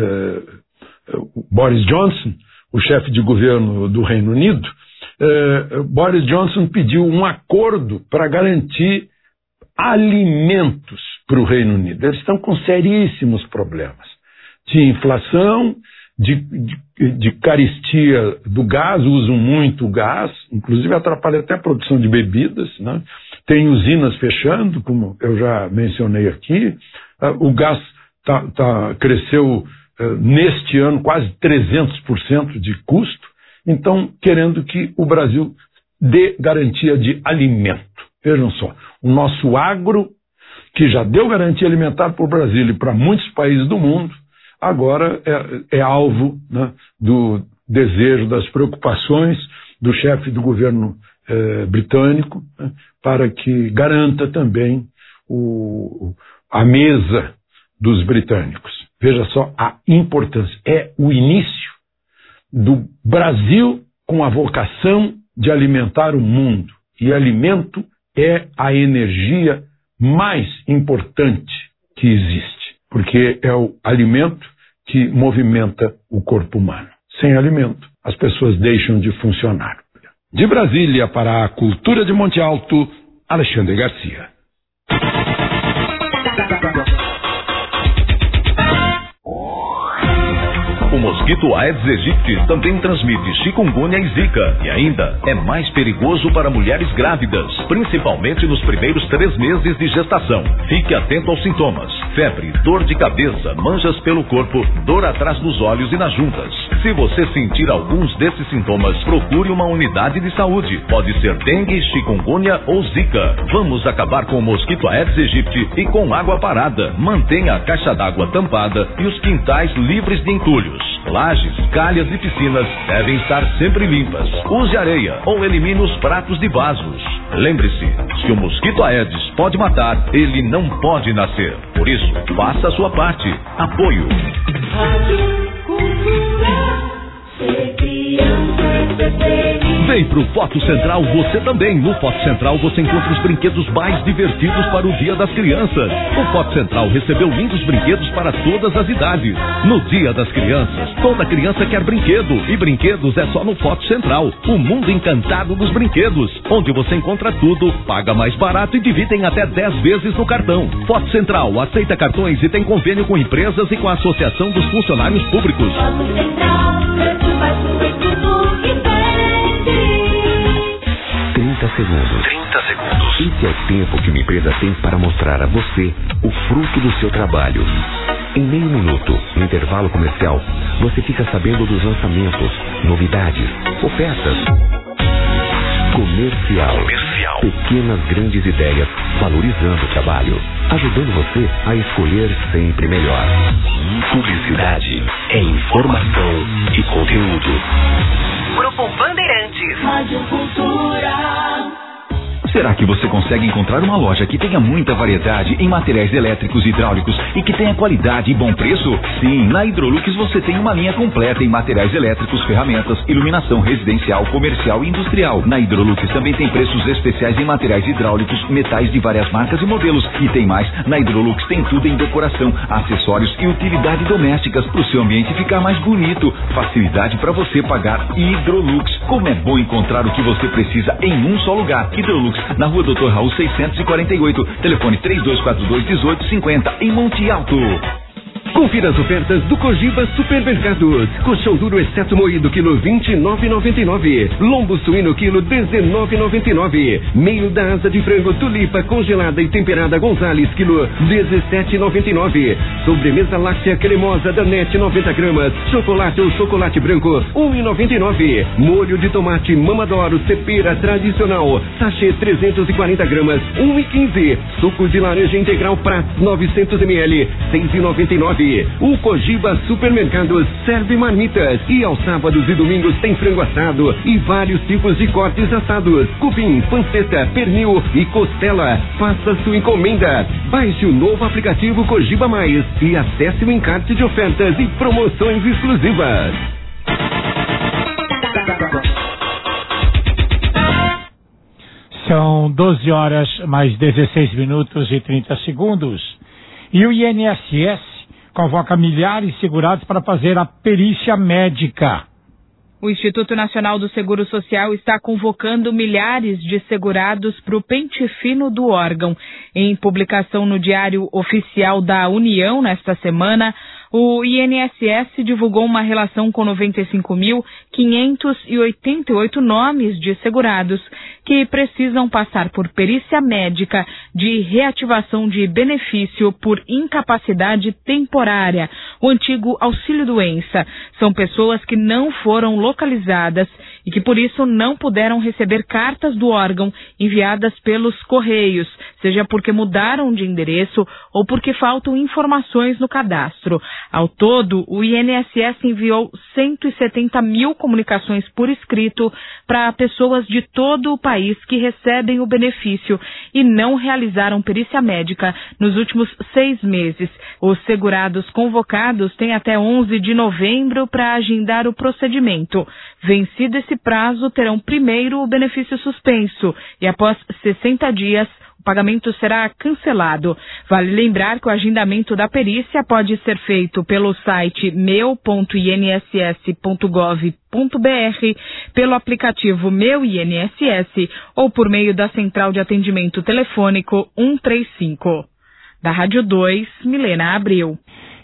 Speaker 17: uh, Boris Johnson, o chefe de governo do Reino Unido, uh, Boris Johnson pediu um acordo para garantir alimentos para o Reino Unido. Eles estão com seríssimos problemas de inflação, de, de, de carestia do gás, usam muito gás, inclusive atrapalha até a produção de bebidas, né? Tem usinas fechando, como eu já mencionei aqui, uh, o gás tá, tá, cresceu uh, neste ano quase trezentos por cento de custo, então querendo que o Brasil dê garantia de alimento. Vejam só, o nosso agro, que já deu garantia alimentar para o Brasil e para muitos países do mundo, agora é, é alvo, né, do desejo, das preocupações do chefe do governo eh, britânico, né, para que garanta também o, a mesa dos britânicos. Veja só a importância. É o início do Brasil com a vocação de alimentar o mundo. E alimento é a energia mais importante que existe, porque é o alimento que movimenta o corpo humano. Sem alimento, as pessoas deixam de funcionar. De Brasília para a Cultura de Monte Alto, Alexandre Garcia.
Speaker 1: Uma mosquito Aedes aegypti também transmite chikungunya e zika e ainda é mais perigoso para mulheres grávidas, principalmente nos primeiros três meses de gestação. Fique atento aos sintomas: febre, dor de cabeça, manchas pelo corpo, dor atrás dos olhos e nas juntas. Se você sentir alguns desses sintomas, procure uma unidade de saúde. Pode ser dengue, chikungunya ou zika. Vamos acabar com o mosquito Aedes aegypti e com água parada. Mantenha a caixa d'água tampada e os quintais livres de entulhos. Lajes, calhas e piscinas devem estar sempre limpas. Use areia ou elimine os pratos de vasos. Lembre-se, se o mosquito Aedes pode matar, ele não pode nascer. Por isso, faça a sua parte. Apoio. Vem pro Foto Central você também. No Foto Central você encontra os brinquedos mais divertidos para o Dia das Crianças. O Foto Central recebeu lindos brinquedos para todas as idades. No Dia das Crianças, toda criança quer brinquedo. E brinquedos é só no Foto Central. O mundo encantado dos brinquedos, onde você encontra tudo, paga mais barato e divide em até dez vezes no cartão. Foto Central aceita cartões e tem convênio com empresas e com a Associação dos Funcionários Públicos.
Speaker 4: Foto Central,
Speaker 18: trinta segundos. trinta segundos. Esse é o tempo que uma empresa tem para mostrar a você o fruto do seu trabalho. Em meio minuto, no intervalo comercial, você fica sabendo dos lançamentos, novidades, ofertas. Comercial. Comercial. Pequenas grandes ideias, valorizando o trabalho, ajudando você a escolher sempre melhor. Publicidade é informação e conteúdo.
Speaker 14: Grupo Bandeirantes.
Speaker 4: Rádio Cultura.
Speaker 8: Será que você consegue encontrar uma loja que tenha muita variedade em materiais elétricos e hidráulicos e que tenha qualidade e bom preço? Sim, na Hidrolux você tem uma linha completa em materiais elétricos, ferramentas, iluminação residencial, comercial e industrial. Na Hidrolux também tem preços especiais em materiais hidráulicos, metais de várias marcas e modelos. E tem mais, na Hidrolux tem tudo em decoração, acessórios e utilidades domésticas para o seu ambiente ficar mais bonito. Facilidade para você pagar. Hidrolux. Como é bom encontrar o que você precisa em um só lugar. Hidrolux, na rua doutor Raul seiscentos e quarenta e oito, telefone três dois quatro dois, um oito cinco zero, em Monte Alto.
Speaker 6: Confira as ofertas do Cogiba Supermercados. Colchão duro exceto moído, quilo vinte e nove reais e noventa e nove centavos. Lombo suíno, quilo dezenove reais e noventa e nove centavos. Meio da asa de frango tulipa congelada e temperada Gonzales, quilo dezessete reais e noventa e nove centavos. Sobremesa láctea cremosa Danette, noventa gramas. Chocolate ou chocolate branco, um real e noventa e nove centavos. Molho de tomate Mamadoro Cepera tradicional, sachê trezentos e quarenta gramas, um real e quinze centavos. Suco de laranja integral Prats, novecentos mililitros, seis reais e noventa e nove centavos. O Cogiba Supermercados serve marmitas e aos sábados e domingos tem frango assado e vários tipos de cortes assados, cupim, panceta, pernil e costela. Faça sua encomenda. Baixe o novo aplicativo Cogiba Mais e acesse o encarte de ofertas e promoções exclusivas.
Speaker 3: São doze horas mais dezesseis minutos e trinta segundos. E o I N S S convoca milhares de segurados para fazer a perícia médica.
Speaker 19: O Instituto Nacional do Seguro Social está convocando milhares de segurados para o pente fino do órgão. Em publicação no Diário Oficial da União nesta semana, o I N S S divulgou uma relação com noventa e cinco mil quinhentos e oitenta e oito nomes de segurados que precisam passar por perícia médica de reativação de benefício por incapacidade temporária, o antigo auxílio-doença. São pessoas que não foram localizadas e que por isso não puderam receber cartas do órgão enviadas pelos correios, seja porque mudaram de endereço ou porque faltam informações no cadastro. Ao todo, o I N S S enviou cento e setenta mil comunicações por escrito para pessoas de todo o país que recebem o benefício e não realizaram perícia médica nos últimos seis meses. Os segurados convocados têm até onze de novembro para agendar o procedimento. Vencido esse prazo, terão primeiro o benefício suspenso e após sessenta dias, o pagamento será cancelado. Vale lembrar que o agendamento da perícia pode ser feito pelo site meu ponto i n s s ponto gov ponto b r, pelo aplicativo Meu I N S S ou por meio da central de atendimento telefônico cento e trinta e cinco. Da Rádio dois, Milena Abreu.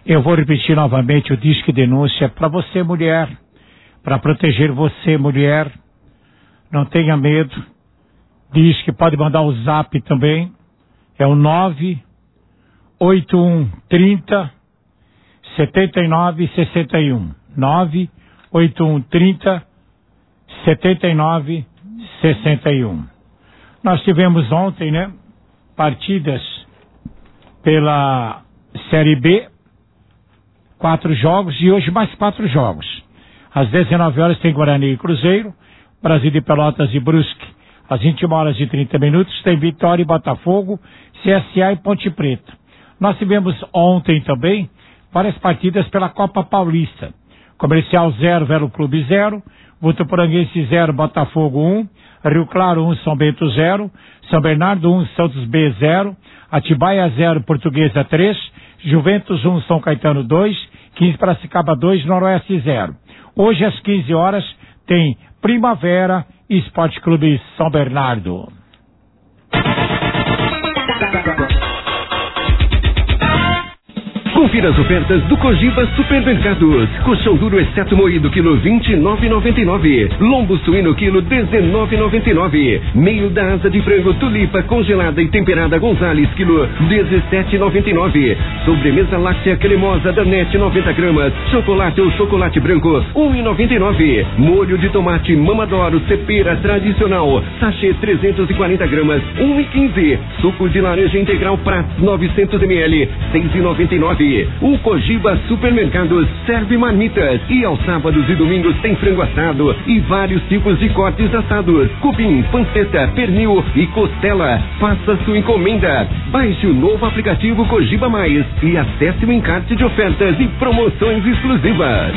Speaker 3: Eu vou repetir novamente o Disque Denúncia para você, mulher, para proteger você, mulher. Não tenha medo. Diz que pode mandar o zap também. É o nove oito um trinta setenta e nove sessenta e um. nove oito um trinta setenta e nove sessenta e um. Nós tivemos ontem, né, partidas pela Série B, quatro jogos, e hoje mais quatro jogos. Às dezenove horas tem Guarani e Cruzeiro, Brasil de Pelotas e Brusque. Às vinte e uma horas e trinta minutos tem Vitória e Botafogo, C S A e Ponte Preta. Nós tivemos ontem também várias partidas pela Copa Paulista. Comercial zero, Velo Clube zero, Votuporanguense zero, Botafogo um, Rio Claro um, São Bento zero, São Bernardo um, Santos B zero, Atibaia zero, Portuguesa três, Juventus um, São Caetano dois, quinze Piracicaba dois, Noroeste zero. Hoje às quinze horas tem Primavera e Esporte Clube São Bernardo.
Speaker 6: Confira as ofertas do Cogiba Supermercados. Colchão duro exceto moído, quilo vinte e nove e noventa e nove. Lombo suíno, quilo dezenove e noventa e nove. Meio da asa de frango tulipa congelada e temperada Gonzales, quilo dezessete e noventa e nove. Sobremesa láctea cremosa Danete, noventa gramas. Chocolate ou chocolate branco, um e noventa e nove. Molho de tomate Mamadoro Cepera tradicional, sachê trezentos e quarenta gramas, um e quinze. Suco de laranja integral Prats, novecentos mililitros, seis e noventa e nove. O Cogiba Supermercados serve marmitas e aos sábados e domingos tem frango assado e vários tipos de cortes assados, cupim, panceta, pernil e costela. Faça sua encomenda. Baixe o novo aplicativo Cogiba Mais e acesse o encarte de ofertas e promoções exclusivas.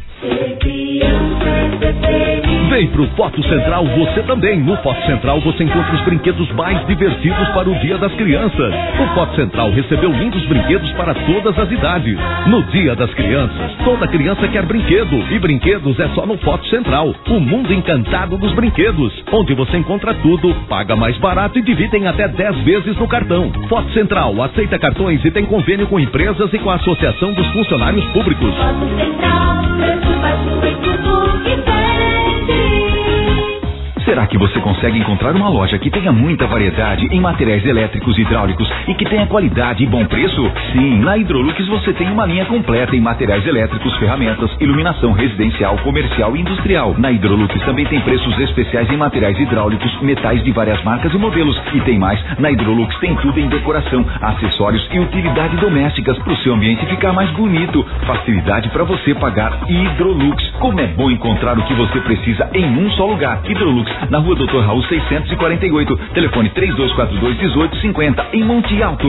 Speaker 1: Vem pro Foto Central você também. No Foto Central você encontra os brinquedos mais divertidos para o Dia das Crianças. O Foto Central recebeu lindos brinquedos para todas as idades. No Dia das Crianças, toda criança quer brinquedo. E brinquedos é só no Foto Central. O mundo encantado dos brinquedos, onde você encontra tudo, paga mais barato e divide em até dez vezes no cartão. Foto Central aceita cartões e tem convênio com empresas e com a Associação dos Funcionários Públicos.
Speaker 4: Foto Central, preço baixo e tudo que vende.
Speaker 8: Será que você consegue encontrar uma loja que tenha muita variedade em materiais elétricos e hidráulicos e que tenha qualidade e bom preço? Sim, na Hidrolux você tem uma linha completa em materiais elétricos, ferramentas, iluminação residencial, comercial e industrial. Na Hidrolux também tem preços especiais em materiais hidráulicos, metais de várias marcas e modelos. E tem mais, na Hidrolux tem tudo em decoração, acessórios e utilidades domésticas para o seu ambiente ficar mais bonito. Facilidade para você pagar. Hidrolux. Como é bom encontrar o que você precisa em um só lugar. Hidrolux, na rua Doutor Raul seiscentos e quarenta e oito, telefone três dois quatro dois, um oito cinco zero, em Monte Alto.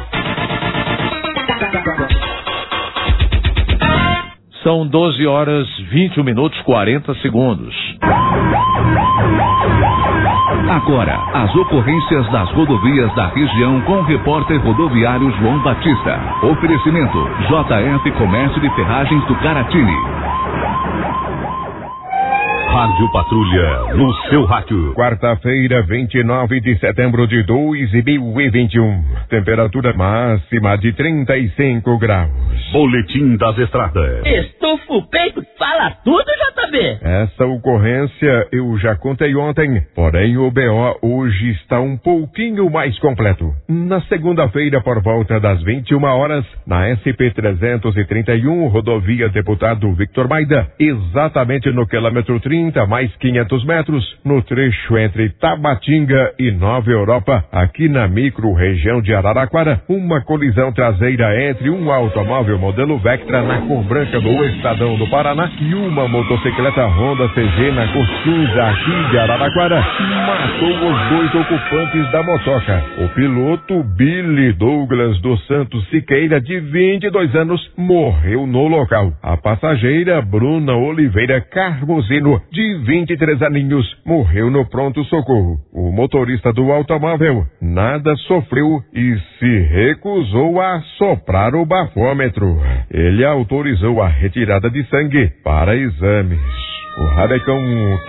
Speaker 2: São doze horas, vinte e um minutos, quarenta segundos.
Speaker 20: Agora, as ocorrências das rodovias da região com o repórter rodoviário João Batista. Oferecimento J F Comércio de Ferragens do Caratini.
Speaker 21: Rádio Patrulha, no seu rádio. Quarta-feira, vinte e nove de setembro de dois mil e vinte e um. Temperatura máxima de trinta e cinco graus. Boletim das estradas.
Speaker 22: Estufa o peito, fala tudo, J B.
Speaker 21: Essa ocorrência eu já contei ontem, porém o B O hoje está um pouquinho mais completo. Na segunda-feira, por volta das vinte e uma horas, na S P trezentos e trinta e um, rodovia Deputado Victor Maida, exatamente no quilômetro trinta, mais quinhentos metros, no trecho entre Tabatinga e Nova Europa, aqui na micro-região de Araraquara, uma colisão traseira entre um automóvel modelo Vectra na cor branca do Estadão do Paraná e uma motocicleta Honda C G na cor cinza aqui de Araraquara, matou os dois ocupantes da motoca. O piloto Billy Douglas dos Santos Siqueira, de vinte e dois anos, morreu no local. A passageira Bruna Oliveira Carmozino, de vinte e três aninhos, morreu no pronto-socorro. O motorista do automóvel nada sofreu e se recusou a soprar o bafômetro. Ele autorizou a retirada de sangue para exames. O Rabecão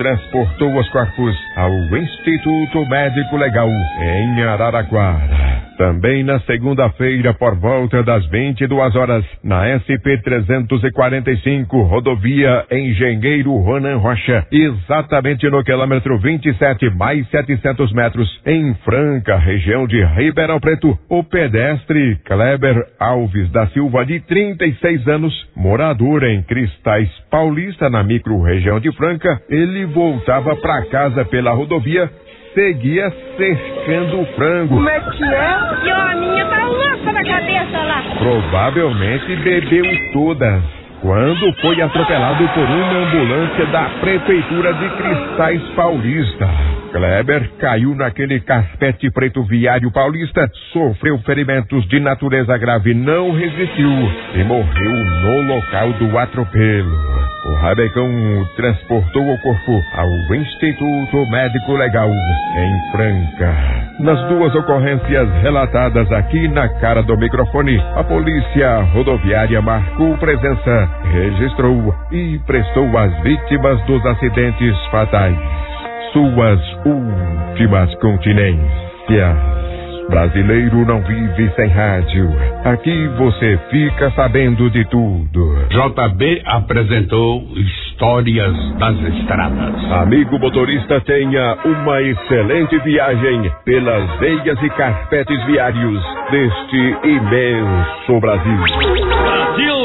Speaker 21: transportou os corpos ao Instituto Médico Legal em Araraquara. Também na segunda-feira, por volta das vinte e duas horas, na S P trezentos e quarenta e cinco, rodovia Engenheiro Ronan Rocha, exatamente no quilômetro vinte e sete mais setecentos metros, em Franca, região de Ribeirão Preto, o pedestre Kleber Alves da Silva, de trinta e seis anos, morador em Cristais Paulista, na micro-região de Franca, ele voltava para casa pela rodovia, seguia cercando o frango.
Speaker 7: Como é que é? E a minha tá louca na cabeça lá.
Speaker 21: Provavelmente bebeu todas, quando foi atropelado por uma ambulância da Prefeitura de Cristais Paulista. Kleber caiu naquele carpete preto viário paulista, sofreu ferimentos de natureza grave, não resistiu e morreu no local do atropelo. O Rabecão transportou o corpo ao Instituto Médico Legal em Franca. Nas duas ocorrências relatadas aqui na cara do microfone, a polícia rodoviária marcou presença, registrou e prestou às vítimas dos acidentes fatais suas últimas continências. Brasileiro não vive sem rádio. Aqui você fica sabendo de tudo.
Speaker 9: J B apresentou Histórias das Estradas.
Speaker 21: Amigo motorista, tenha uma excelente viagem pelas veias e carpetes viários deste imenso Brasil.
Speaker 9: Brasil!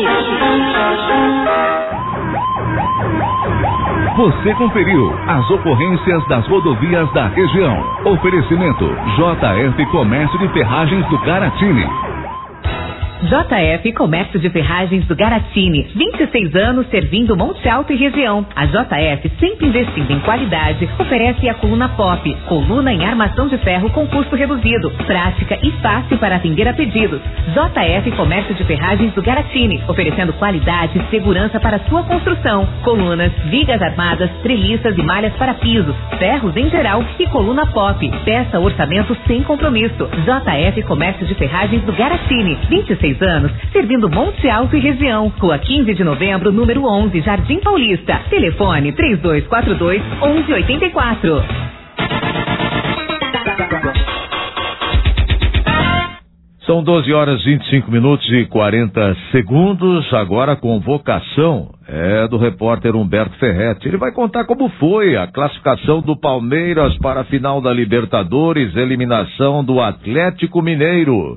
Speaker 20: Você conferiu as ocorrências das rodovias da região. Oferecimento J F Comércio de Ferragens do Garatini.
Speaker 23: J F Comércio de Ferragens do Garatini, vinte e seis anos servindo Monte Alto e região. A J F, sempre investindo em qualidade, oferece a coluna pop, coluna em armação de ferro com custo reduzido, prática e fácil para atender a pedidos. J F Comércio de Ferragens do Garatini, oferecendo qualidade e segurança para sua construção. Colunas, vigas armadas, treliças e malhas para pisos, ferros em geral e coluna pop. Peça orçamento sem compromisso. J F Comércio de Ferragens do Garatini, vinte e seis anos, servindo Monte Alto e região. Rua quinze de novembro, número onze, Jardim Paulista. Telefone três dois quatro dois, onze oitenta e quatro.
Speaker 2: São doze horas, vinte e cinco minutos e quarenta segundos. Agora a convocação é do repórter Humberto Ferretti. Ele vai contar como foi a classificação do Palmeiras para a final da Libertadores, eliminação do Atlético Mineiro.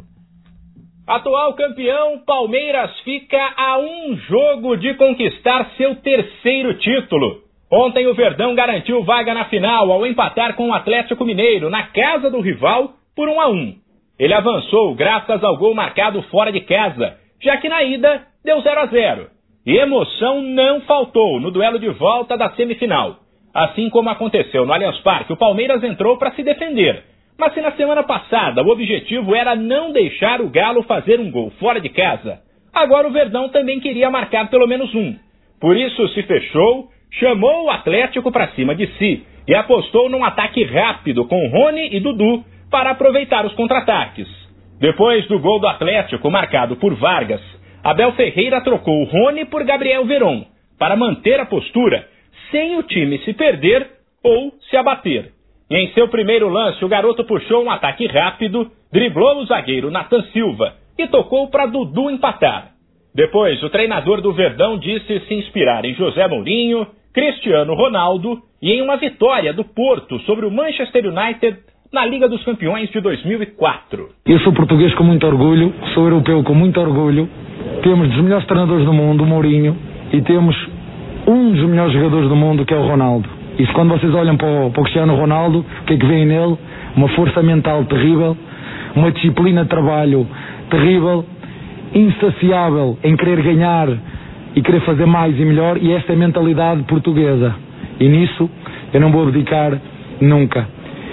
Speaker 24: Atual campeão, Palmeiras fica a um jogo de conquistar seu terceiro título. Ontem o Verdão garantiu vaga na final ao empatar com o Atlético Mineiro na casa do rival por um a um. Ele avançou graças ao gol marcado fora de casa, já que na ida deu zero a zero. E emoção não faltou no duelo de volta da semifinal. Assim como aconteceu no Allianz Parque, o Palmeiras entrou para se defender. Mas se na semana passada o objetivo era não deixar o Galo fazer um gol fora de casa, agora o Verdão também queria marcar pelo menos um. Por isso se fechou, chamou o Atlético para cima de si e apostou num ataque rápido com Rony e Dudu para aproveitar os contra-ataques. Depois do gol do Atlético marcado por Vargas, Abel Ferreira trocou o Rony por Gabriel Veron para manter a postura sem o time se perder ou se abater. E em seu primeiro lance, o garoto puxou um ataque rápido, driblou o zagueiro Nathan Silva e tocou para Dudu empatar. Depois, o treinador do Verdão disse se inspirar em José Mourinho, Cristiano Ronaldo e em uma vitória do Porto sobre o Manchester United na Liga dos Campeões de dois mil e quatro.
Speaker 25: Eu sou português com muito orgulho, sou europeu com muito orgulho. Temos dos melhores treinadores do mundo, o Mourinho, e temos um dos melhores jogadores do mundo, que é o Ronaldo. E quando vocês olham para o, para o Cristiano Ronaldo, o que é que vem nele? Uma força mental terrível, uma disciplina de trabalho terrível, insaciável em querer ganhar e querer fazer mais e melhor, e esta é a mentalidade portuguesa. E nisso eu não vou abdicar nunca.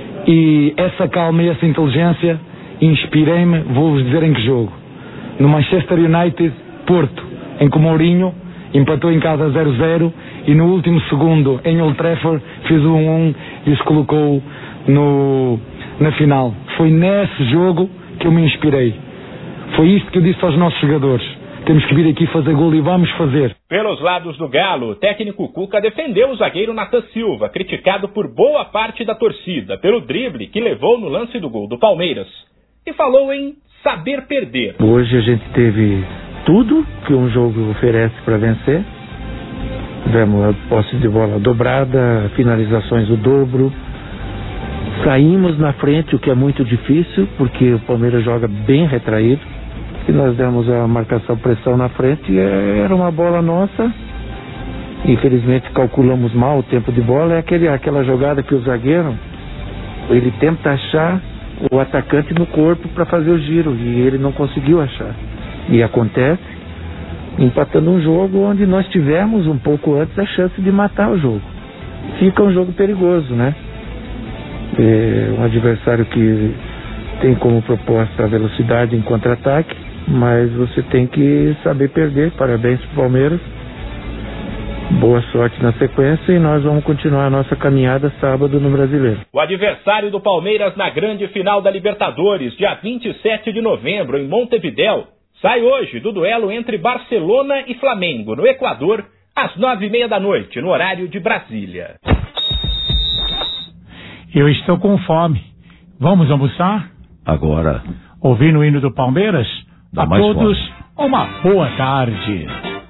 Speaker 25: E essa calma e essa inteligência inspirei-me, vou-vos dizer em que jogo. No Manchester United, Porto, em que o Mourinho empatou em casa zero a zero e no último segundo, em Old Trafford, fez um a um e os colocou no, na final. Foi nesse jogo que eu me inspirei. Foi isto que eu disse aos nossos jogadores. Temos que vir aqui fazer gol e vamos fazer.
Speaker 24: Pelos lados do Galo, o técnico Cuca defendeu o zagueiro Nathan Silva, criticado por boa parte da torcida, pelo drible que levou no lance do gol do Palmeiras. e falou em saber perder.
Speaker 5: Hoje a gente teve tudo que um jogo oferece para vencer. Tivemos a posse de bola dobrada, finalizações o dobro. Saímos na frente, o que é muito difícil, porque o Palmeiras joga bem retraído. E nós demos a marcação pressão na frente e era uma bola nossa. Infelizmente calculamos mal o tempo de bola. É aquele, aquela jogada que o zagueiro, ele tenta achar o atacante no corpo para fazer o giro e ele não conseguiu achar. E acontece, empatando um jogo onde nós tivemos um pouco antes a chance de matar o jogo. Fica um jogo perigoso, né? É um adversário que tem como proposta a velocidade em contra-ataque, mas você tem que saber perder. Parabéns pro Palmeiras. Boa sorte na sequência e nós vamos continuar a nossa caminhada sábado no Brasileiro.
Speaker 24: O adversário do Palmeiras na grande final da Libertadores, dia vinte e sete de novembro, em Montevidéu, sai hoje do duelo entre Barcelona e Flamengo, no Equador, às nove e meia da noite, no horário de Brasília.
Speaker 3: Eu estou com fome. Vamos almoçar?
Speaker 2: Agora.
Speaker 3: Ouvindo o hino do Palmeiras?
Speaker 2: Dá
Speaker 3: a
Speaker 2: mais
Speaker 3: todos,
Speaker 2: fome.
Speaker 3: uma boa tarde.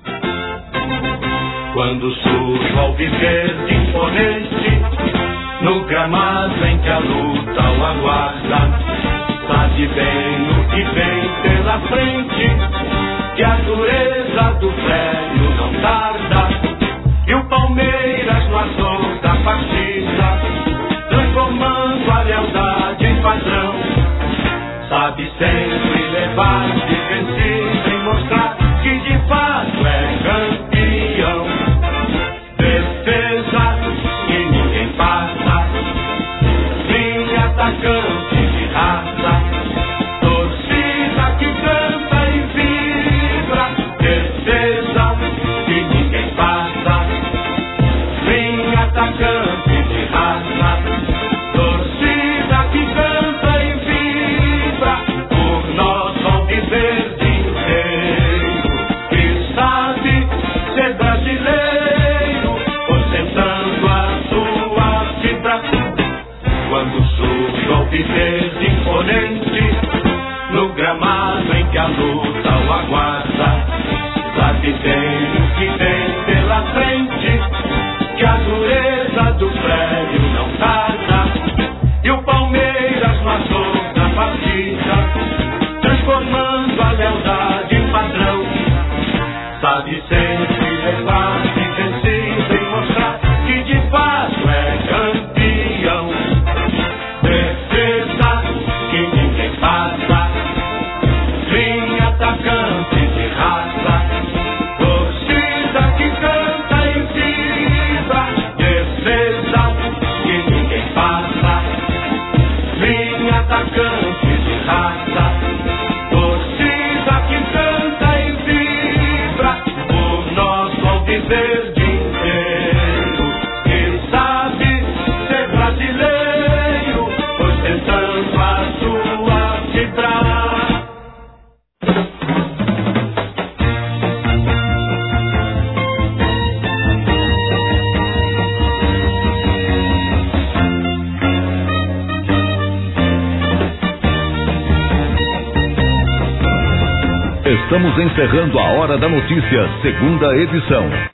Speaker 4: Quando surge o alviverde imponente, no gramado em que a luta o aguarda, sabe bem o que vem pela frente, que a dureza do prédio não tarda, e o Palmeiras no azul da partida, transformando a lealdade em padrão, sabe sempre levar-se vencido e mostrar que de fato é campeão. Defesa que ninguém passa, nem atacante de raça, torcida que canta e vibra. Defesa que ninguém passa, nem atacante de raça, torcida que canta e vibra. Por nosso alviverde inteiro, que sabe ser brasileiro, quando surge o alviverde imponente, no gramado em que a luta o aguarda, sabe bem o que vem pela frente, que a dureza do prédio não tarda, e o Palmeiras no azul da partida, transformando a lealdade em padrão, sabe sempre levar-se vencido e mostrar que de fato é campeão. Defesa que ninguém passa, linha atacante de raça, torcida que canta e vibra. Defesa que ninguém passa, linha atacante de raça, torcida que canta e vibra. O nosso alviverde inteiro, que sabe ser brasileiro, ostentando a sua fibra.
Speaker 1: Estamos encerrando a Hora da Notícia, segunda edição.